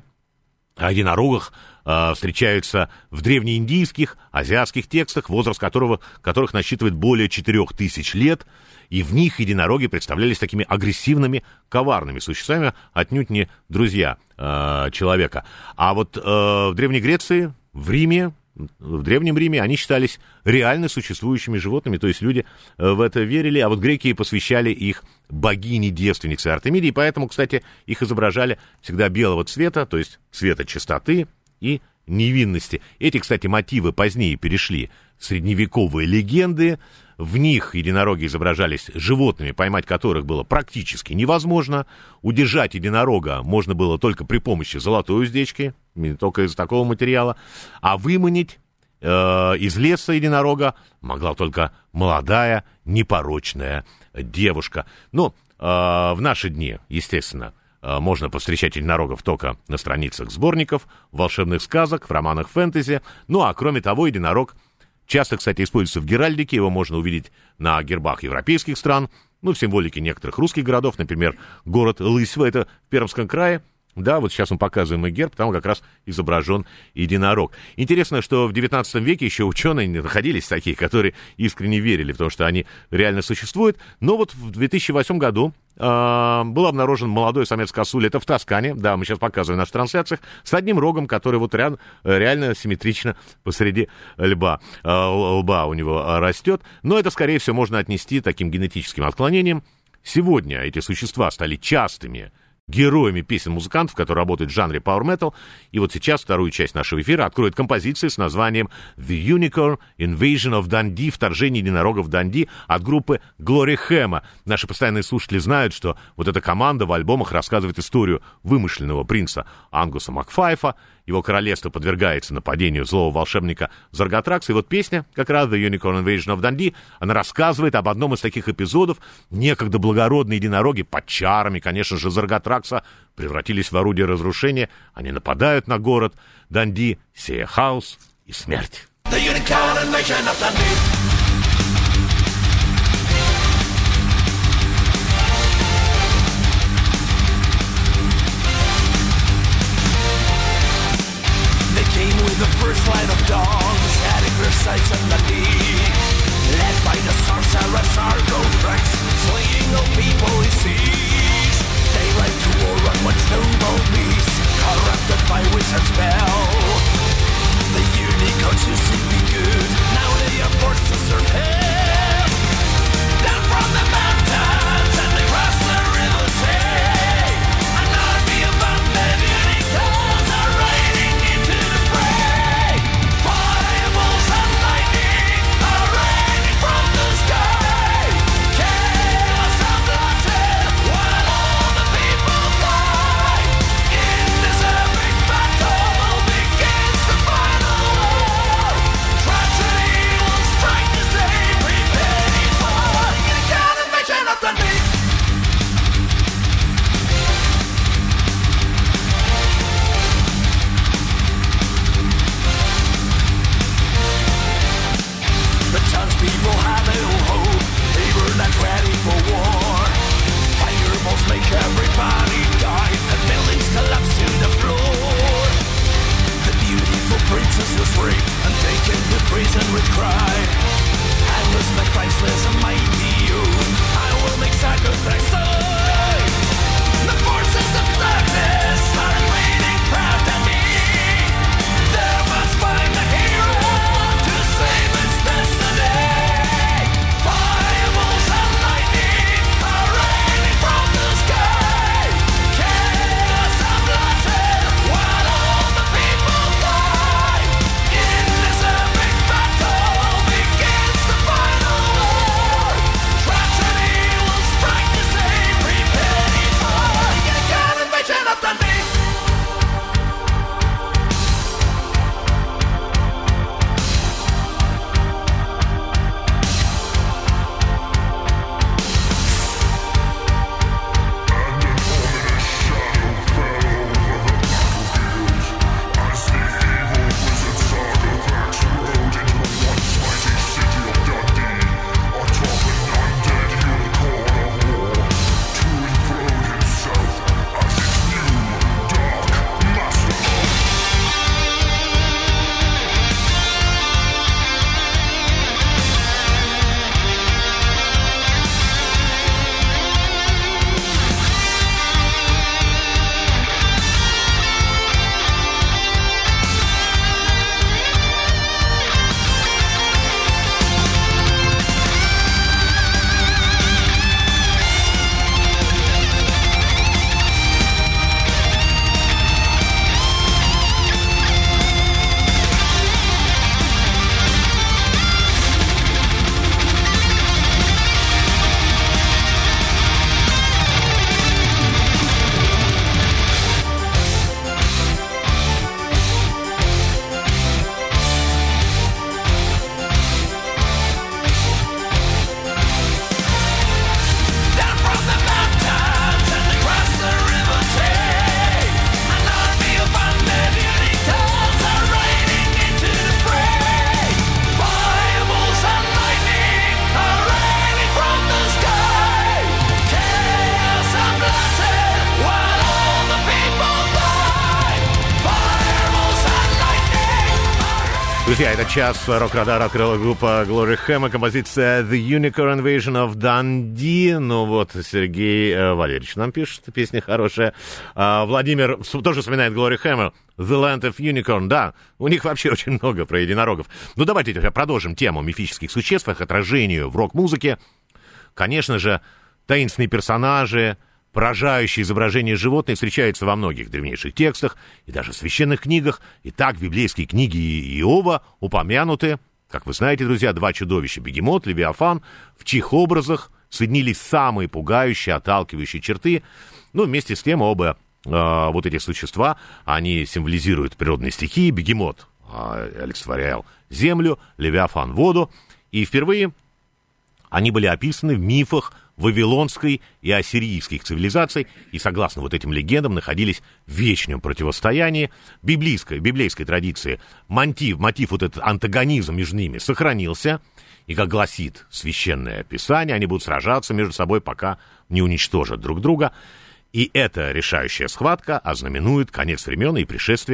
о единорогах э, встречаются в древнеиндийских, азиатских текстах, возраст которого, которых насчитывает более четырех тысяч лет. И в них единороги представлялись такими агрессивными, коварными существами, отнюдь не друзья э, человека. А вот э, в Древней Греции, в Риме, в Древнем Риме они считались реально существующими животными, то есть люди в это верили, а вот греки посвящали их богине-девственнице Артемиде, и поэтому, кстати, их изображали всегда белого цвета, то есть цвета чистоты и невинности. Эти, кстати, мотивы позднее перешли в средневековые легенды. В них единороги изображались животными, поймать которых было практически невозможно. Удержать единорога можно было только при помощи золотой уздечки, только из такого материала. А выманить э, из леса единорога могла только молодая, непорочная девушка. Но э, в наши дни, естественно, э, можно повстречать единорогов только на страницах сборников, волшебных сказок, в романах фэнтези. Ну а кроме того, единорог часто, кстати, используется в геральдике, его можно увидеть на гербах европейских стран, ну, в символике некоторых русских городов, например, город Лысьва, это в Пермском крае. Да, вот сейчас мы показываем и герб, там как раз изображен единорог. Интересно, что в девятнадцатом веке еще ученые находились такие, которые искренне верили в то, что они реально существуют. Но вот в две тысячи восьмом году э, был обнаружен молодой самец косули, это в Тоскане, да, мы сейчас показываем в наших трансляциях, с одним рогом, который вот реально, реально симметрично посреди лба, э, лба у него растет. Но это, скорее всего, можно отнести таким генетическим отклонением. Сегодня эти существа стали частыми героями песен музыкантов, которые работают в жанре Power Metal. И вот сейчас вторую часть нашего эфира откроет композиция с названием The Unicorn Invasion of Dundee, вторжение единорогов в Данди от группы Glory Hema. Наши постоянные слушатели знают, что вот эта команда в альбомах рассказывает историю вымышленного принца Ангуса Макфайфа. Его королевство подвергается нападению злого волшебника Заргатракса. И вот песня, как раз The Unicorn Invasion of Dundee, она рассказывает об одном из таких эпизодов. Некогда благородные единороги под чарами, конечно же, Заргатракса превратились в орудие разрушения. Они нападают на город Данди, сея хаос и смерть. The Unicorn Invasion of Dundee. the first line of dogs heading their sights on the knee. Led by the sorcerer Sargo Rex, slaying all people he sees. They ride to war on what snowball beast, corrupted by wizard spell. The unicorns used to be good, now they are forced to serve hell. Down from the mountains and across the river Tay, an army of undead unicorns are riding into the fray. Fireballs and lightning are raining from the sky. Chaos and bloodshed while all the people fly. In this epic battle begins the final war. Tragedy will strike the same, preparing for the God invasion of the deep. The townspeople had no hope, they were not ready for war. Fireballs make everybody die, and buildings collapse to the floor. The beautiful princess was raped and taken to prison with cry. I was my priceless and mighty youth, I will make sacrifice. The forces of darkness are invading proud to me. There must find a hero to save its destiny. Fireballs and lightning are raining from the sky. Chaos and bloodshed while all the people die. In this epic battle begins the final war. Tragedy will strike the same, preparing for the God invasion of the deep. Down from the mountains and across the river Tay, an army of undead unicorns are riding into the fray. Fireballs and lightning are raining from the sky. Chaos and bloodshed while all the people die. Fireballs and lightning are... Друзья, этот час рок-радар открыла группа Glory Hammer, композиция The Unicorn Invasion of Dundee. Ну вот, Сергей э, Валерьевич нам пишет, песня хорошая. А, Владимир с- тоже вспоминает Glory Hammer, The Land of Unicorn. Да, у них вообще очень много про единорогов. Ну давайте теперь продолжим тему мифических существ, их отражению в рок-музыке. Конечно же, таинственные персонажи, поражающие изображения животных встречаются во многих древнейших текстах и даже в священных книгах. И так в библейской книге Иова упомянуты, как вы знаете, друзья, два чудовища — Бегемот, Левиафан, в чьих образах соединились самые пугающие, отталкивающие черты. Ну, вместе с тем оба э, вот эти существа, они символизируют природные стихии. Бегемот э, олицетворял землю, Левиафан — воду. И впервые они были описаны в мифах вавилонской и ассирийских цивилизаций, и, согласно вот этим легендам, находились в вечном противостоянии. В библейской, в библейской традиции мотив, мотив, вот этот антагонизм между ними сохранился, и, как гласит Священное Писание, они будут сражаться между собой, пока не уничтожат друг друга. И эта решающая схватка ознаменует конец времен и пришествие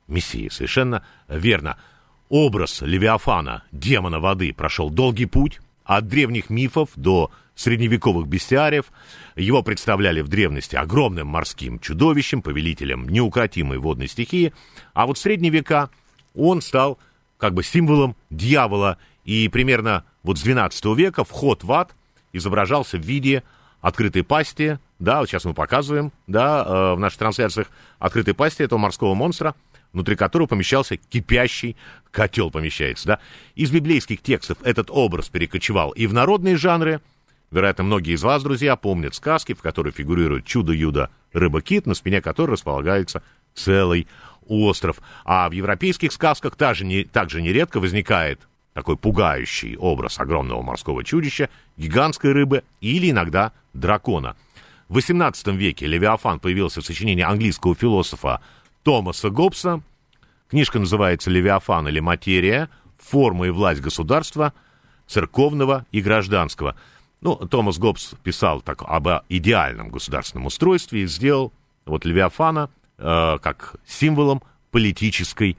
Мессии, совершенно верно. Образ Левиафана, демона воды, прошел долгий путь от древних мифов до средневековых бестиариев. Его представляли в древности огромным морским чудовищем, повелителем неукротимой водной стихии. А вот в средние века он стал как бы символом дьявола. И примерно вот с двенадцатого века вход в ад изображался в виде открытой пасти. Да, вот сейчас мы показываем, да, э, в наших трансляциях открытой пасти этого морского монстра, внутри которого помещался кипящий котел помещается, да. Из библейских текстов этот образ перекочевал и в народные жанры. Вероятно, многие из вас, друзья, помнят сказки, в которых фигурирует чудо-юдо рыба-кит, на спине которой располагается целый остров. А в европейских сказках также, не, также нередко возникает такой пугающий образ огромного морского чудища, гигантской рыбы или иногда дракона. В восемнадцатом веке Левиафан появился в сочинении английского философа Томаса Гоббса. Книжка называется «Левиафан или материя. Форма и власть государства, церковного и гражданского». Ну, Томас Гоббс писал так об идеальном государственном устройстве и сделал вот Левиафана э, как символом политической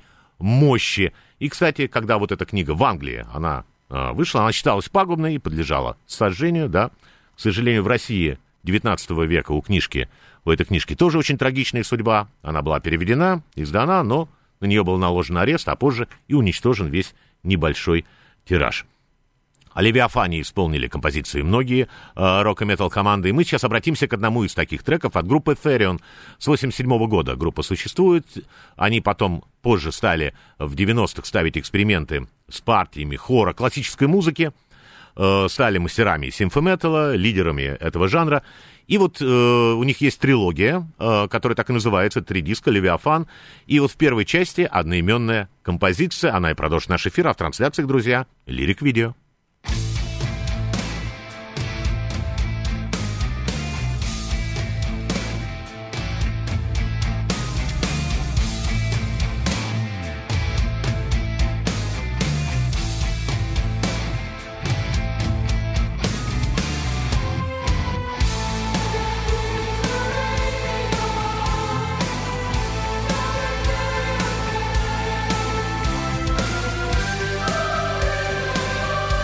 мощи. И, кстати, когда вот эта книга в Англии, она э, вышла, она считалась пагубной и подлежала сожжению, да. К сожалению, в России девятнадцатого века у книжки, у этой книжки тоже очень трагичная судьба. Она была переведена, издана, но на нее был наложен арест, а позже и уничтожен весь небольшой тираж. О Левиафане исполнили композиции многие э, рок- и метал-команды, и мы сейчас обратимся к одному из таких треков от группы Therion. С восемьдесят седьмого года группа существует, они потом позже стали в девяностых ставить эксперименты с партиями хора классической музыки, э, стали мастерами симфо-металла, лидерами этого жанра. И вот э, у них есть трилогия, э, которая так и называется, три диска «Левиафан». И вот в первой части одноименная композиция, она и продолжит наш эфир, а в трансляциях, друзья, лирик-видео. Thank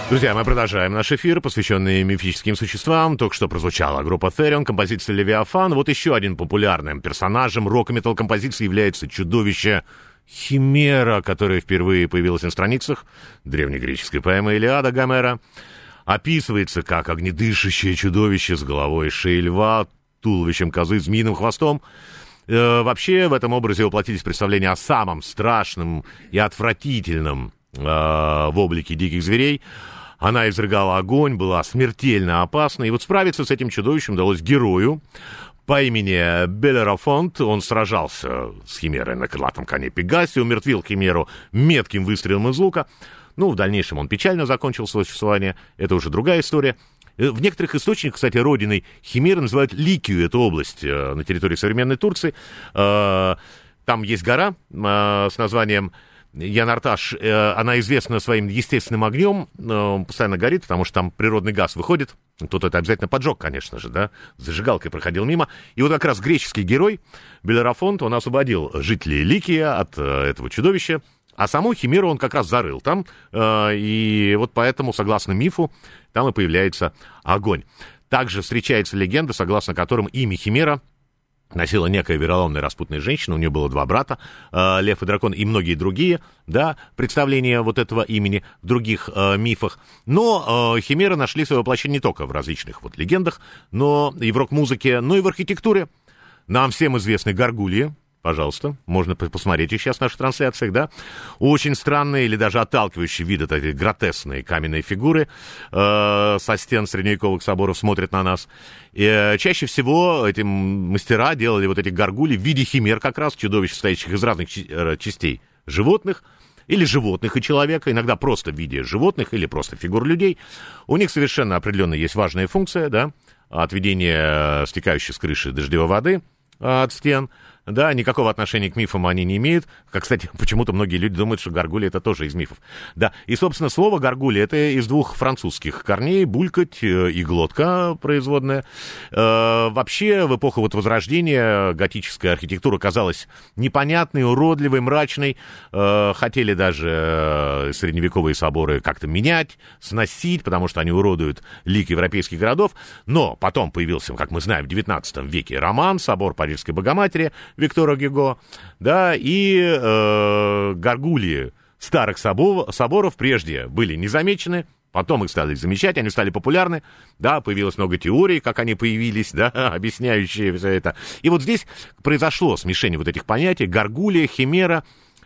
Друзья, мы продолжаем наш эфир, посвященный мифическим существам. Только что прозвучала группа Therion, композиция «Левиафан». Вот еще один популярным персонажем рок-метал композиции является чудовище Химера, которое впервые появилось на страницах древнегреческой поэмы «Илиада» Гомера. Описывается как огнедышащее чудовище с головой шеи льва, туловищем козы, змеиным хвостом. Э, вообще в этом образе воплотились представления о самом страшном и отвратительном э, в облике диких зверей. Она изрыгала огонь, была смертельно опасна. И вот справиться с этим чудовищем удалось герою по имени Белерафонт. Он сражался с Химерой на крылатом коне Пегасе, умертвил Химеру метким выстрелом из лука. Ну, в дальнейшем он печально закончил свое существование. Это уже другая история. В некоторых источниках, кстати, родиной Химеры называют Ликию, эту область на территории современной Турции. Там есть гора с названием Янарташ. Она известна своим естественным огнем, он постоянно горит, потому что там природный газ выходит. Тут это обязательно поджог, конечно же, да, зажигалкой проходил мимо. И вот как раз греческий герой Белерафонт, он освободил жителей Ликия от этого чудовища, а саму Химеру он как раз зарыл там, и вот поэтому, согласно мифу, там и появляется огонь. Также встречается легенда, согласно которым имя Химера носила некая вероломная распутная женщина, у нее было два брата, э, Лев и Дракон, и многие другие, да, представления вот этого имени в других э, мифах. Но э, Химеры нашли свое воплощение не только в различных вот легендах, но и в рок-музыке, но и в архитектуре. Нам всем известны горгульи. Пожалуйста, можно посмотреть их сейчас в наших трансляциях, да. Очень странные или даже отталкивающие виды, такие гротескные каменные фигуры э, со стен средневековых соборов смотрят на нас. И, э, чаще всего эти мастера делали вот эти горгульи в виде химер как раз, чудовищ, состоящих из разных ч- частей животных, или животных и человека, иногда просто в виде животных или просто фигур людей. У них совершенно определенно есть важная функция, да, отведение стекающей с крыши дождевой воды от стен. Да, никакого отношения к мифам они не имеют. Как, кстати, почему-то многие люди думают, что горгульи — это тоже из мифов. Да, и, собственно, слово «горгулья» — это из двух французских корней: булькать и глотка производная. Э, вообще, в эпоху вот Возрождения готическая архитектура казалась непонятной, уродливой, мрачной. Э, хотели даже средневековые соборы как-то менять, сносить, потому что они уродуют лик европейских городов. Но потом появился, как мы знаем, в девятнадцатом веке роман «Собор Парижской Богоматери» Виктора Гюго, да, и э, горгульи старых собов, соборов прежде были незамечены, потом их стали замечать, они стали популярны, да, появилось много теорий, как они появились, да, объясняющие все это. И вот здесь произошло смешение вот этих понятий: горгулья, химера,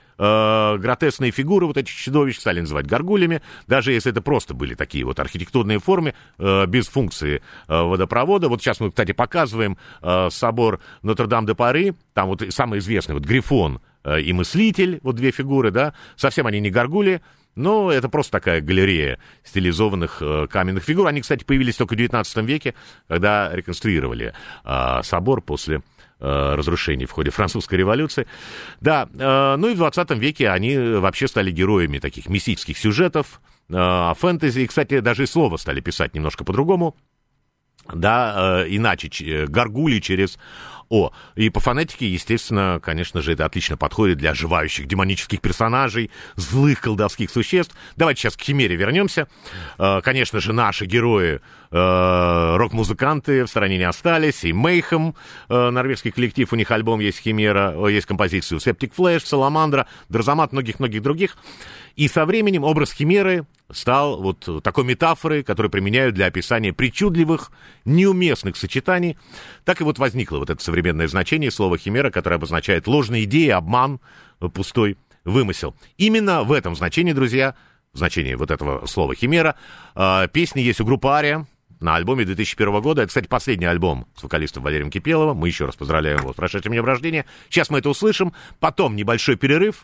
э, гротескные фигуры, вот эти чудовища стали называть горгульями, даже если это просто были такие вот архитектурные формы, э, без функции э, водопровода. Вот сейчас мы, кстати, показываем э, собор Нотр-Дам-де-Пари, там вот самый известный вот Грифон э, и Мыслитель, вот две фигуры, да, совсем они не горгульи, но это просто такая галерея стилизованных э, каменных фигур. Они, кстати, появились только в девятнадцатом веке, когда реконструировали э, собор после разрушений в ходе французской революции. Да, э, ну и в двадцатом веке они вообще стали героями таких мистических сюжетов, э, фэнтези. И, кстати, даже и слово стали писать немножко по-другому. Да, э, иначе, горгульи через «о». И по фонетике, естественно, конечно же, это отлично подходит для оживающих демонических персонажей, злых колдовских существ. Давайте сейчас к Химере вернемся. Э, конечно же, наши герои, э, рок-музыканты в стороне не остались. И Мейхем, э, норвежский коллектив, у них альбом есть «Химера», есть композиции Septic Flesh, Саламандра, Дрозомат, многих-многих других. И со временем образ Химеры стал вот такой метафорой, которую применяют для описания причудливых, неуместных сочетаний. Так и вот возникло вот это современное значение слова «химера», которое обозначает ложные идеи, обман, пустой вымысел. Именно в этом значении, друзья, значение вот этого слова «химера», песни есть у группы «Ария» на альбоме две тысячи первого года. Это, кстати, последний альбом с вокалистом Валерием Кипеловым. Мы еще раз поздравляем его с прошедшим днем рождения. Сейчас мы это услышим. Потом небольшой перерыв.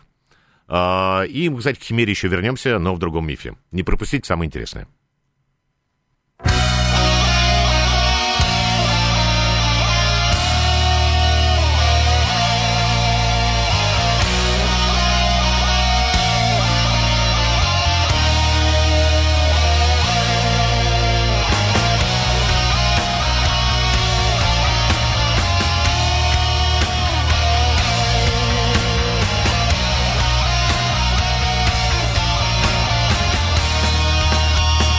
И мы, кстати, к Химере еще вернемся, но в другом мифе. Не пропустите самое интересное. Thank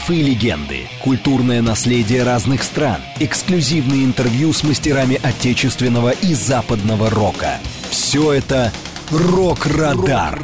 Мифы и легенды, культурное наследие разных стран, эксклюзивные интервью с мастерами отечественного и западного рока. Все это «Рок-Радар».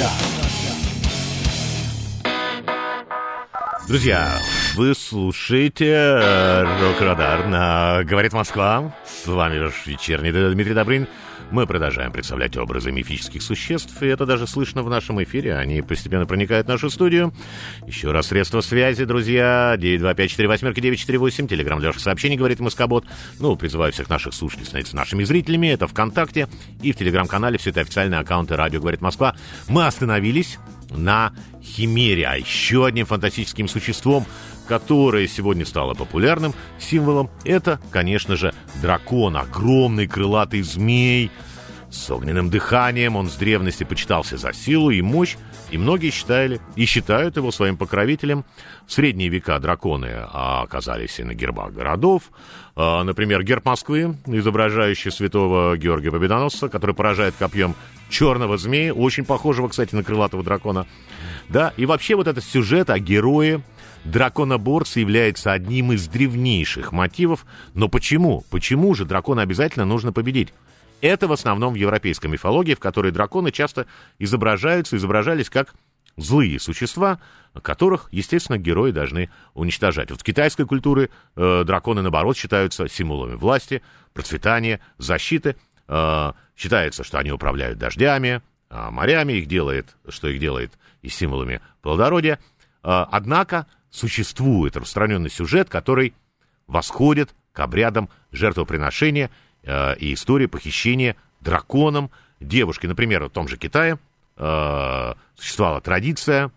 Друзья, вы слушаете «Рок-Радар» на «Говорит Москва». С вами ваш вечерний Дмитрий Добрынин. Мы продолжаем представлять образы мифических существ, и это даже слышно в нашем эфире. Они постепенно проникают в нашу студию. Еще раз средства связи, друзья. девять два пять четыре восемь девять четыре восемь. Телеграм для ваших сообщений, говорит Москобот. Ну, призываю всех наших слушателей становиться нашими зрителями. Это ВКонтакте и в Телеграм-канале. Все это официальные аккаунты «Радио говорит Москва». Мы остановились на химере, а еще одним фантастическим существом, которое сегодня стало популярным символом, это, конечно же, дракон, огромный крылатый змей с огненным дыханием. Он с древности почитался за силу и мощь, и многие считали и считают его своим покровителем. В средние века драконы оказались и на гербах городов. Например, герб Москвы, изображающий святого Георгия Победоносца, который поражает копьем черного змея, очень похожего, кстати, на крылатого дракона. Да, и вообще вот этот сюжет о герое драконоборца является одним из древнейших мотивов. Но почему? Почему же дракона обязательно нужно победить? Это в основном в европейской мифологии, в которой драконы часто изображаются, изображались как злые существа, которых, естественно, герои должны уничтожать. Вот в китайской культуре э, драконы, наоборот, считаются символами власти, процветания, защиты. Э, считается, что они управляют дождями, э, морями, их делает, что их делает и символами плодородия. Э, однако существует распространенный сюжет, который восходит к обрядам жертвоприношения э, и истории похищения драконом девушки. Например, в том же Китае э, существовала традиция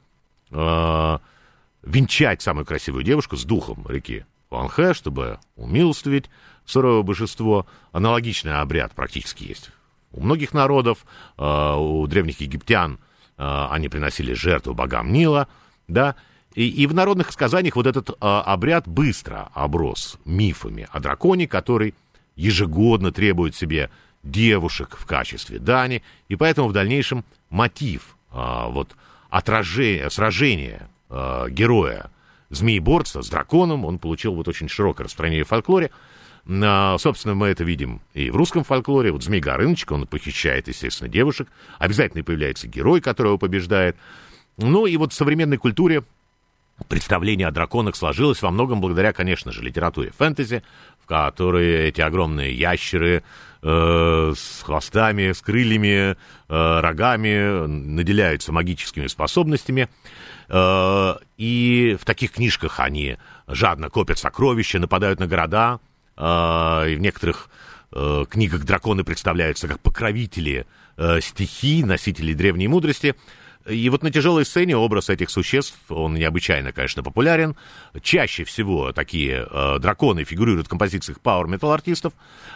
э, венчать самую красивую девушку с духом реки Хуанхэ, чтобы умилостивить суровое божество. Аналогичный обряд практически есть у многих народов. Э, у древних египтян э, они приносили жертву богам Нила, да. И, и в народных сказаниях вот этот а, обряд быстро оброс мифами о драконе, который ежегодно требует себе девушек в качестве дани, и поэтому в дальнейшем мотив а, вот, отражения, сражения а, героя змееборца с драконом, он получил вот очень широкое распространение в фольклоре. А, собственно, мы это видим и в русском фольклоре. Вот Змей Горыныч, он похищает, естественно, девушек. Обязательно появляется герой, которого побеждает. Ну и вот в современной культуре представление о драконах сложилось во многом благодаря, конечно же, литературе фэнтези, в которой эти огромные ящеры э, с хвостами, с крыльями, э, рогами наделяются магическими способностями. Э, и в таких книжках они жадно копят сокровища, нападают на города. Э, и в некоторых э, книгах драконы представляются как покровители э, стихий, носители древней мудрости. И вот на тяжелой сцене образ этих существ, он необычайно, конечно, популярен. Чаще всего такие э, драконы фигурируют в композициях пауэр-метал-артистов,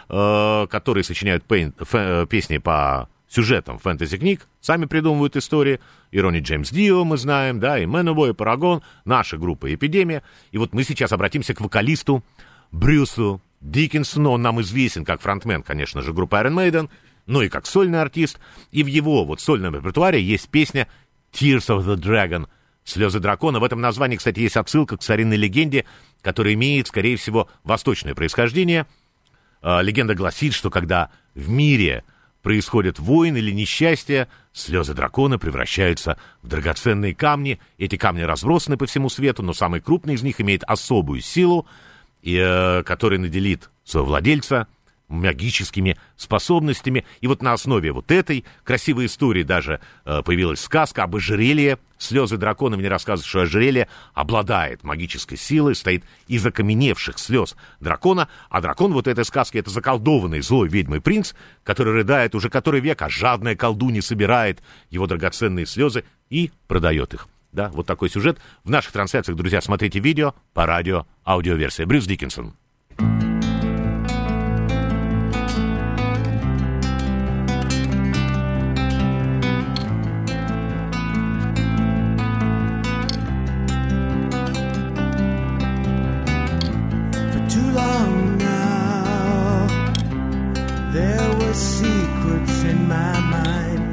э, которые сочиняют пейн, фэ, песни по сюжетам фэнтези-книг, сами придумывают истории. И Ронни Джеймс Дио мы знаем, да, и Мэнэвой, и Парагон, наша группа «Эпидемия». И вот мы сейчас обратимся к вокалисту Брюсу Диккенсону. Он нам известен как фронтмен, конечно же, группы Iron Maiden, ну и как сольный артист. И в его вот сольном репертуаре есть песня «Tears of the Dragon», «Слезы дракона». В этом названии, кстати, есть отсылка к старинной легенде, которая имеет, скорее всего, восточное происхождение. Э, легенда гласит, что когда в мире происходит войн или несчастье, слезы дракона превращаются в драгоценные камни. Эти камни разбросаны по всему свету, но самый крупный из них имеет особую силу, и, э, который наделит своего владельца магическими способностями. И вот на основе вот этой красивой истории даже э, появилась сказка об ожерелье. «Слезы дракона» мне рассказывают, что ожерелье обладает магической силой, стоит из окаменевших слез дракона, а дракон вот этой сказки — это заколдованный злой ведьмой принц, который рыдает уже который век, а жадная колдунья собирает его драгоценные слезы и продает их. Да, вот такой сюжет. В наших трансляциях, друзья, смотрите видео, по радио, аудиоверсия. Брюс Диккенсон.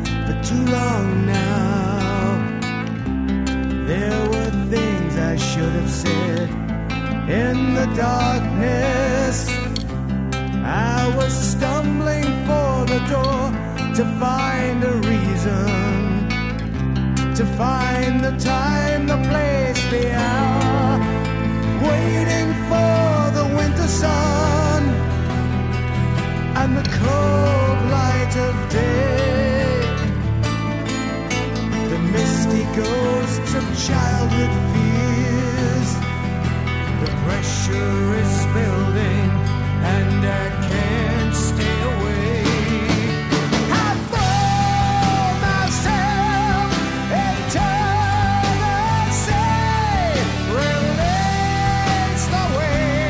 Too long now, there were things I should should have said in the darkness. I was stumbling for the door to find a reason, to find the time, the place, the hour, waiting for the winter sun and the cold light of day. The misty ghosts of childhood fears. The pressure is building and I can't stay away. I throw myself into the sea, release the wind.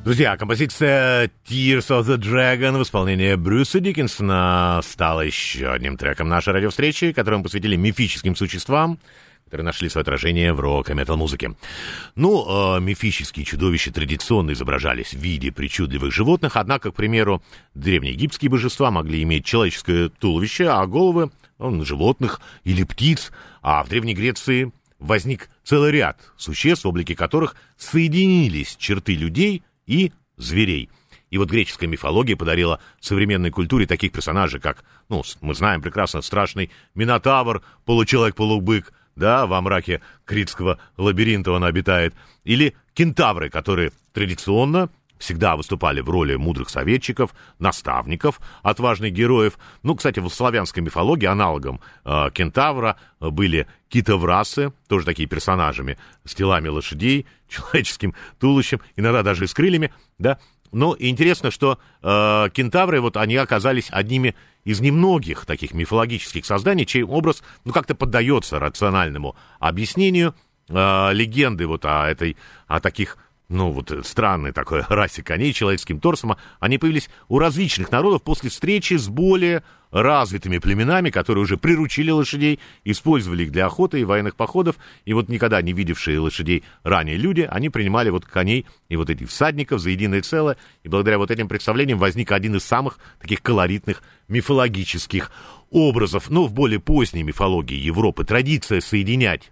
Друзья, композиция Tears of the Dragon в исполнении Брюса Диккенсона стала еще одним треком нашей радиовстречи, который мы посвятили мифическим существам, которые нашли свое отражение в рок- и метал-музыке. Ну, э, мифические чудовища традиционно изображались в виде причудливых животных, однако, к примеру, древнеегипетские божества могли иметь человеческое туловище, а головы ну, животных или птиц, а в Древней Греции возник целый ряд существ, в облике которых соединились черты людей и зверей. И вот греческая мифология подарила современной культуре таких персонажей, как, ну, мы знаем прекрасно, страшный Минотавр, получеловек-полубык, да, во мраке критского лабиринта он обитает, или кентавры, которые традиционно всегда выступали в роли мудрых советчиков, наставников, отважных героев. Ну, кстати, в славянской мифологии аналогом э, кентавра были китоврасы, тоже такие персонажами с телами лошадей, человеческим туловищем, иногда даже и с крыльями, да. Но интересно, что э, кентавры, вот они оказались одними из немногих таких мифологических созданий, чей образ, ну, как-то поддается рациональному объяснению. Э, легенды вот о этой, о таких, ну, вот странной такой расе коней, человеческим торсом, они появились у различных народов после встречи с более развитыми племенами, которые уже приручили лошадей, использовали их для охоты и военных походов, и вот никогда не видевшие лошадей ранее люди, они принимали вот коней и вот этих всадников за единое целое, и благодаря вот этим представлениям возник один из самых таких колоритных мифологических образов. Но в более поздней мифологии Европы традиция соединять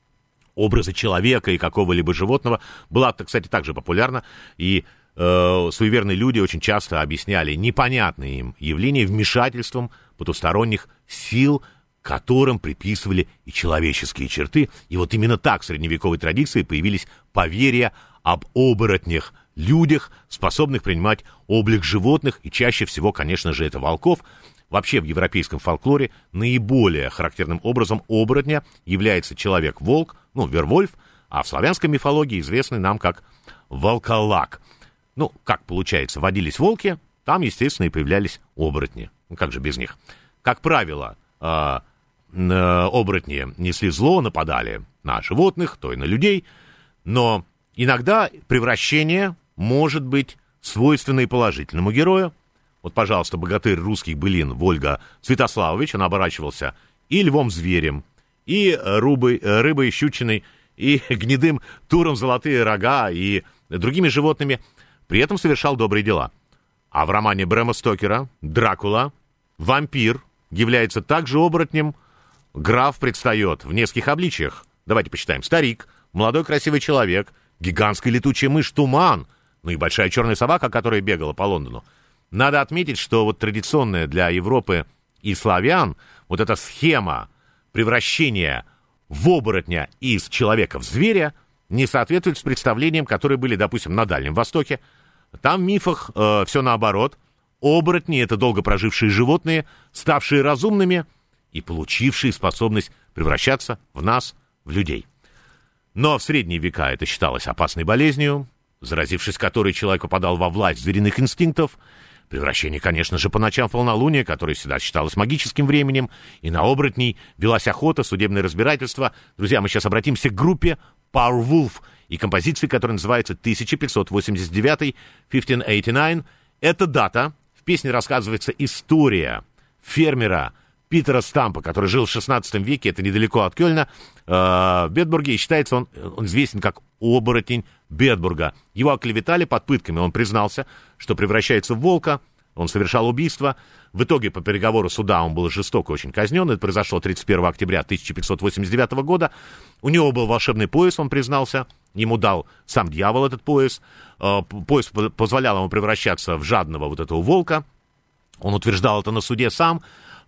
образы человека и какого-либо животного была, кстати, также популярна, и э, суеверные люди очень часто объясняли непонятные им явления вмешательством потусторонних сил, которым приписывали и человеческие черты. И вот именно так в средневековой традиции появились поверья об оборотнях, людях, способных принимать облик животных, и чаще всего, конечно же, это волков. Вообще в европейском фольклоре наиболее характерным образом оборотня является человек-волк, ну, вервольф, а в славянской мифологии известный нам как волколак. Ну, как получается, водились волки, там, естественно, и появлялись оборотни. Ну, как же без них? Как правило, э, э, оборотни несли зло, нападали на животных, то и на людей, но иногда превращение может быть свойственно и положительному герою. Вот, пожалуйста, богатырь русских былин Вольга Святославович, он оборачивался и львом-зверем, и рыбой, рыбой щучиной, и гнедым туром золотые рога, и другими животными, при этом совершал добрые дела. А в романе Брэма Стокера «Дракула» вампир является также оборотнем. Граф предстает в нескольких обличиях. Давайте почитаем. Старик, молодой красивый человек, гигантская летучая мышь Туман, ну и большая черная собака, которая бегала по Лондону. Надо отметить, что вот традиционная для Европы и славян вот эта схема превращения в оборотня из человека в зверя не соответствует с представлением, которые были, допустим, на Дальнем Востоке. Там в мифах э, все наоборот. Оборотни — это долго прожившие животные, ставшие разумными и получившие способность превращаться в нас, в людей. Но в средние века это считалось опасной болезнью, заразившись которой человек попадал во власть звериных инстинктов. Превращение, конечно же, по ночам в полнолуние, которое всегда считалось магическим временем, и на оборотней велась охота, судебное разбирательство. Друзья, мы сейчас обратимся к группе Powerwolf и композиции, которая называется тысяча пятьсот восемьдесят девять, тысяча пятьсот восемьдесят девять. Это дата. В песне рассказывается история фермера Питера Стампа, который жил в шестнадцатом веке, это недалеко от Кёльна, э, в Бетбурге, и считается он, он известен как оборотень Бетбурга. Его оклеветали под пытками, он признался, что превращается в волка, он совершал убийство. В итоге по переговору суда он был жестоко очень казнен. Это произошло тридцать первого октября тысяча пятьсот восемьдесят девятого года. У него был волшебный пояс, он признался. Ему дал сам дьявол этот пояс. Пояс позволял ему превращаться в жадного вот этого волка. Он утверждал это на суде сам.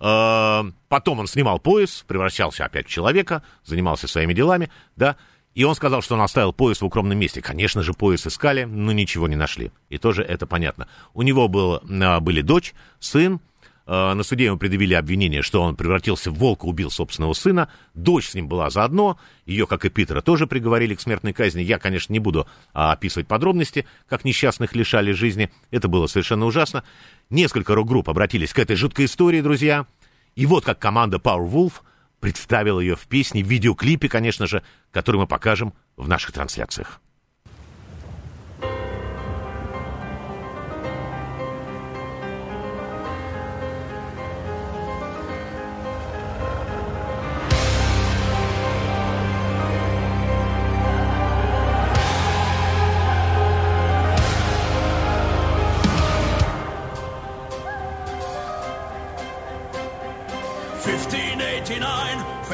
Потом он снимал пояс, превращался опять в человека, занимался своими делами, да. И он сказал, что он оставил пояс в укромном месте. Конечно же, пояс искали, но ничего не нашли. И тоже это понятно. У него был, были дочь, сын. На суде ему предъявили обвинение, что он превратился в волка, убил собственного сына. Дочь с ним была заодно. Ее, как и Питера, тоже приговорили к смертной казни. Я, конечно, не буду описывать подробности, как несчастных лишали жизни. Это было совершенно ужасно. Несколько рок-групп обратились к этой жуткой истории, друзья. И вот как команда Powerwolf представил ее в песне, в видеоклипе, конечно же, который мы покажем в наших трансляциях.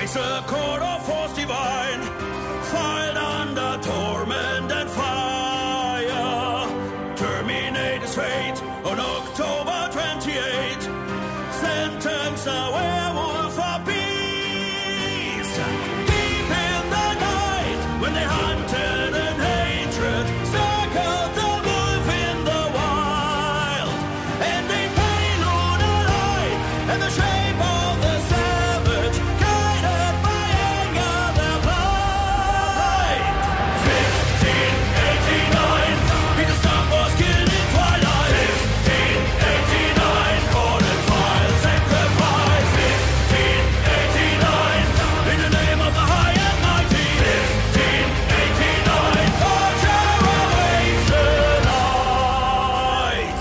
Face a court of force divine, filed under torment and fire. Terminate his fate on October twenty-eighth. Sentence a werewolf of beast. Deep in the night, when they hunted in hatred, circled the wolf in the wild. And they payload a light in the shape of the savage, guided by anger their blind. fifteen eighty-nine, Peter Stump was killed in twilight. fifteen eighty-nine, court and trial, sacrifice. fifteen eighty-nine, in the name of the high and mighty. fifteen eighty-nine, torture awaits tonight.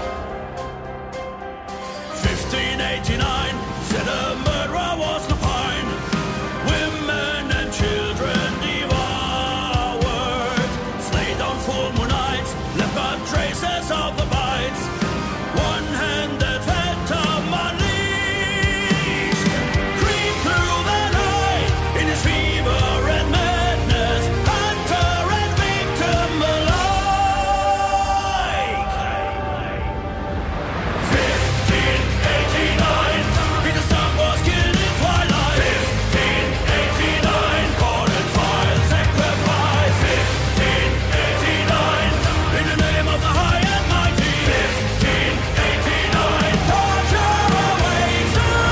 fifteen eighty-nine, said a murderer was confined. Women and children devoured. Slayed on full moon nights, left but traces of the bites. One-handed phantom unleashed. Creep through the night in his fever and madness. Hunter and victim alike. fifteen eighty-nine, Peter Stump was killed in twilight. fifteen eighty-nine, court and trial, sacrifice. fifteen eighty-nine, in the name of the high and mighty. fifteen eighty-nine, torture awaits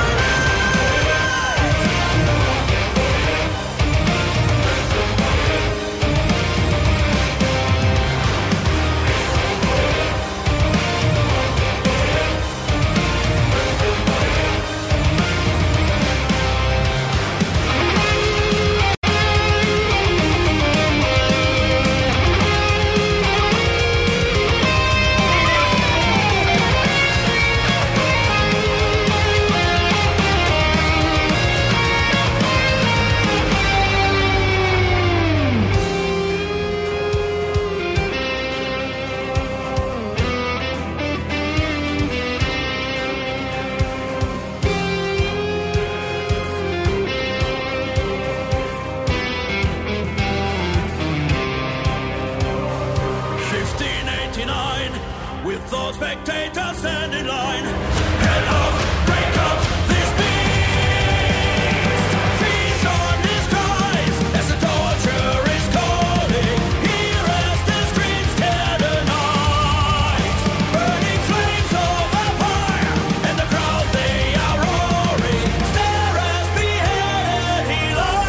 fifteen eighty-nine, with those spectators stand in line. Head up, break up this beast. Feast on his cries as the torture is calling. Hear as the screams tear the night. Burning flames over fire, and the crowd they are roaring. Stare as beheaded he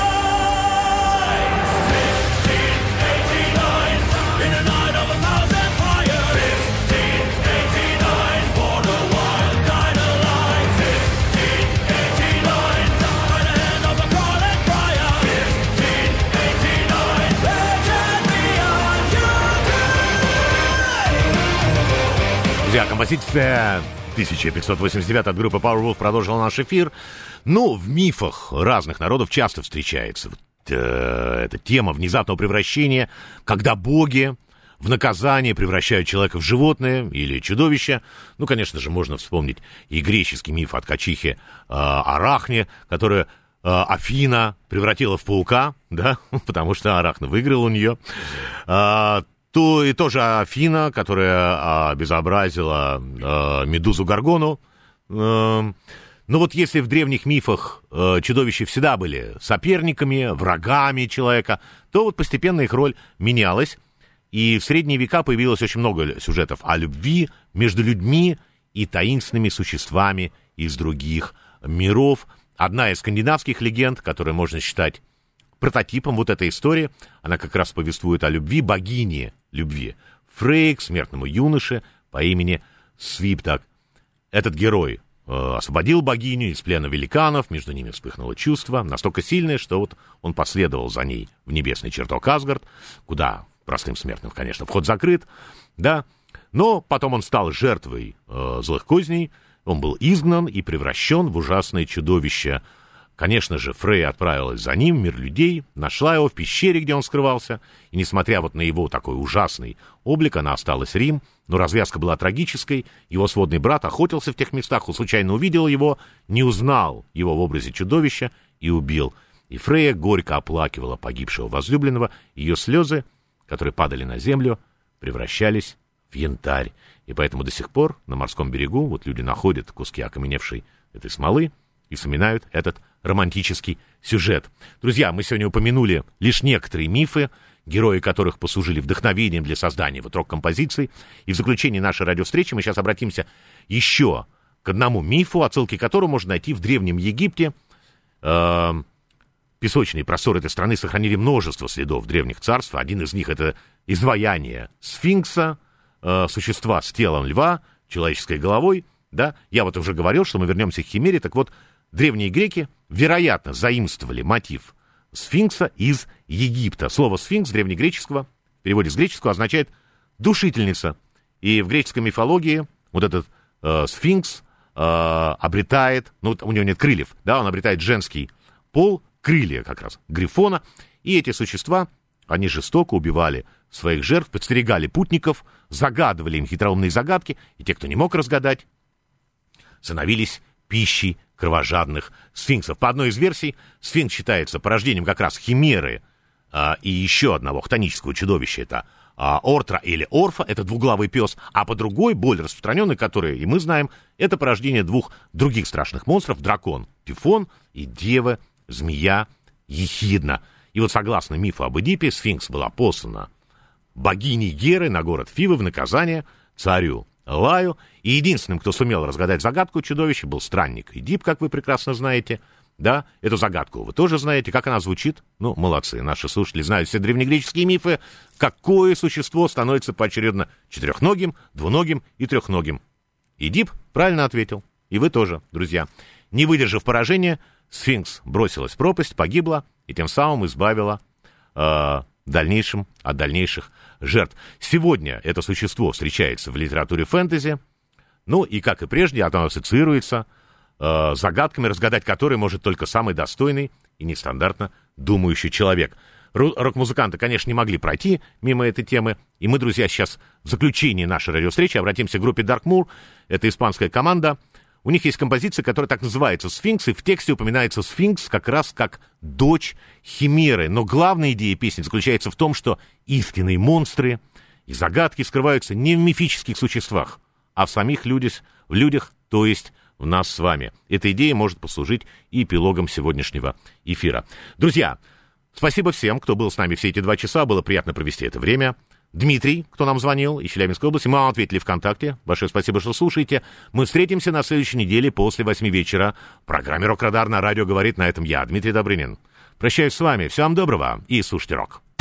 lies. fifteen eighty-nine, in a night of a thousand fires. fifteen eighty-nine, born a wild, died alive. fifteen eighty-nine, by the hand of the God and Briar. fifteen eighty-nine, legend beyond your Друзья, композиция тысяча пятьсот восемьдесят девять от группы Powerwolf продолжила наш эфир. Ну, в мифах разных народов часто встречается вот, э, эта тема внезапного превращения, когда боги в наказание превращают человека в животное или чудовище. Ну, конечно же, можно вспомнить и греческий миф о ткачихе э, Арахне, которая э, Афина превратила в паука, да, потому что Арахна выиграл у нее. Э, то, и тоже Афина, которая обезобразила э, Медузу Горгону. Э, ну вот если в древних мифах э, чудовища всегда были соперниками, врагами человека, то вот постепенно их роль менялась. И в средние века появилось очень много сюжетов о любви между людьми и таинственными существами из других миров. Одна из скандинавских легенд, которую можно считать прототипом вот этой истории, она как раз повествует о любви богини любви. Фрей к смертному юноше по имени Свиптак. Этот герой э, освободил богиню из плена великанов, между ними вспыхнуло чувство, настолько сильное, что вот он последовал за ней в небесный чертог Асгард, куда простым смертным, конечно, вход закрыт, да, но потом он стал жертвой э, злых козней, он был изгнан и превращен в ужасное чудовище, Конечно же, Фрейя отправилась за ним в мир людей, нашла его в пещере, где он скрывался, и, несмотря вот на его такой ужасный облик, она осталась Рим, но развязка была трагической, его сводный брат охотился в тех местах, он случайно увидел его, не узнал его в образе чудовища и убил. И Фрейя горько оплакивала погибшего возлюбленного, ее слезы, которые падали на землю, превращались в янтарь, и поэтому до сих пор на морском берегу вот люди находят куски окаменевшей этой смолы и вспоминают этот романтический сюжет. Друзья, мы сегодня упомянули лишь некоторые мифы, герои которых послужили вдохновением для создания вот рок-композиций. И в заключении нашей радиовстречи мы сейчас обратимся еще к одному мифу, отсылки которого можно найти в Древнем Египте. Э, песочные просторы этой страны сохранили множество следов древних царств. Один из них — это изваяние сфинкса, э, существа с телом льва, человеческой головой. Да? Я вот уже говорил, что мы вернемся к Химере. Так вот, древние греки, вероятно, заимствовали мотив сфинкса из Египта. Слово «сфинкс» древнегреческого, в переводе с греческого, означает «душительница». И в греческой мифологии вот этот э, сфинкс э, обретает, ну, у него нет крыльев, да, он обретает женский пол, крылья как раз, грифона. И эти существа, они жестоко убивали своих жертв, подстерегали путников, загадывали им хитроумные загадки, и те, кто не мог разгадать, становились пищей кровожадных сфинксов. По одной из версий, сфинкс считается порождением как раз химеры а, и еще одного хтонического чудовища. Это а, Ортра или Орфа, это двуглавый пес. А по другой, более распространенной, который и мы знаем, это порождение двух других страшных монстров: дракон Тифон и дева змея Ехидна. И вот согласно мифу об Эдипе, сфинкс была послана богиней Герой на город Фивы в наказание царю Лаю, и единственным, кто сумел разгадать загадку чудовища, был странник Эдип, как вы прекрасно знаете. Да, эту загадку вы тоже знаете. Как она звучит? Ну, молодцы, наши слушатели знают все древнегреческие мифы. Какое существо становится поочередно четырехногим, двуногим и трехногим? Эдип правильно ответил. И вы тоже, друзья. Не выдержав поражения, сфинкс бросилась в пропасть, погибла и тем самым избавила э, дальнейшим от дальнейших жертв. Сегодня это существо встречается в литературе фэнтези, ну и, как и прежде, оно ассоциируется э, загадками, разгадать которые может только самый достойный и нестандартно думающий человек. Ру- рок-музыканты, конечно, не могли пройти мимо этой темы, и мы, друзья, сейчас в заключении нашей радиовстречи обратимся к группе Dark Moor. Это испанская команда. У них есть композиция, которая так называется «Сфинкс», и в тексте упоминается сфинкс как раз как дочь Химеры. Но главная идея песни заключается в том, что истинные монстры и загадки скрываются не в мифических существах, а в самих людях, в людях, то есть в нас с вами. Эта идея может послужить и эпилогом сегодняшнего эфира. Друзья, спасибо всем, кто был с нами все эти два часа. Было приятно провести это время. Дмитрий, кто нам звонил, из Челябинской области, мы вам ответили ВКонтакте. Большое спасибо, что слушаете. Мы встретимся на следующей неделе после восьми вечера в программе «Рок-Радар» на радио «Говорит». На этом я, Дмитрий Добрынин. Прощаюсь с вами. Всего вам доброго и слушайте рок.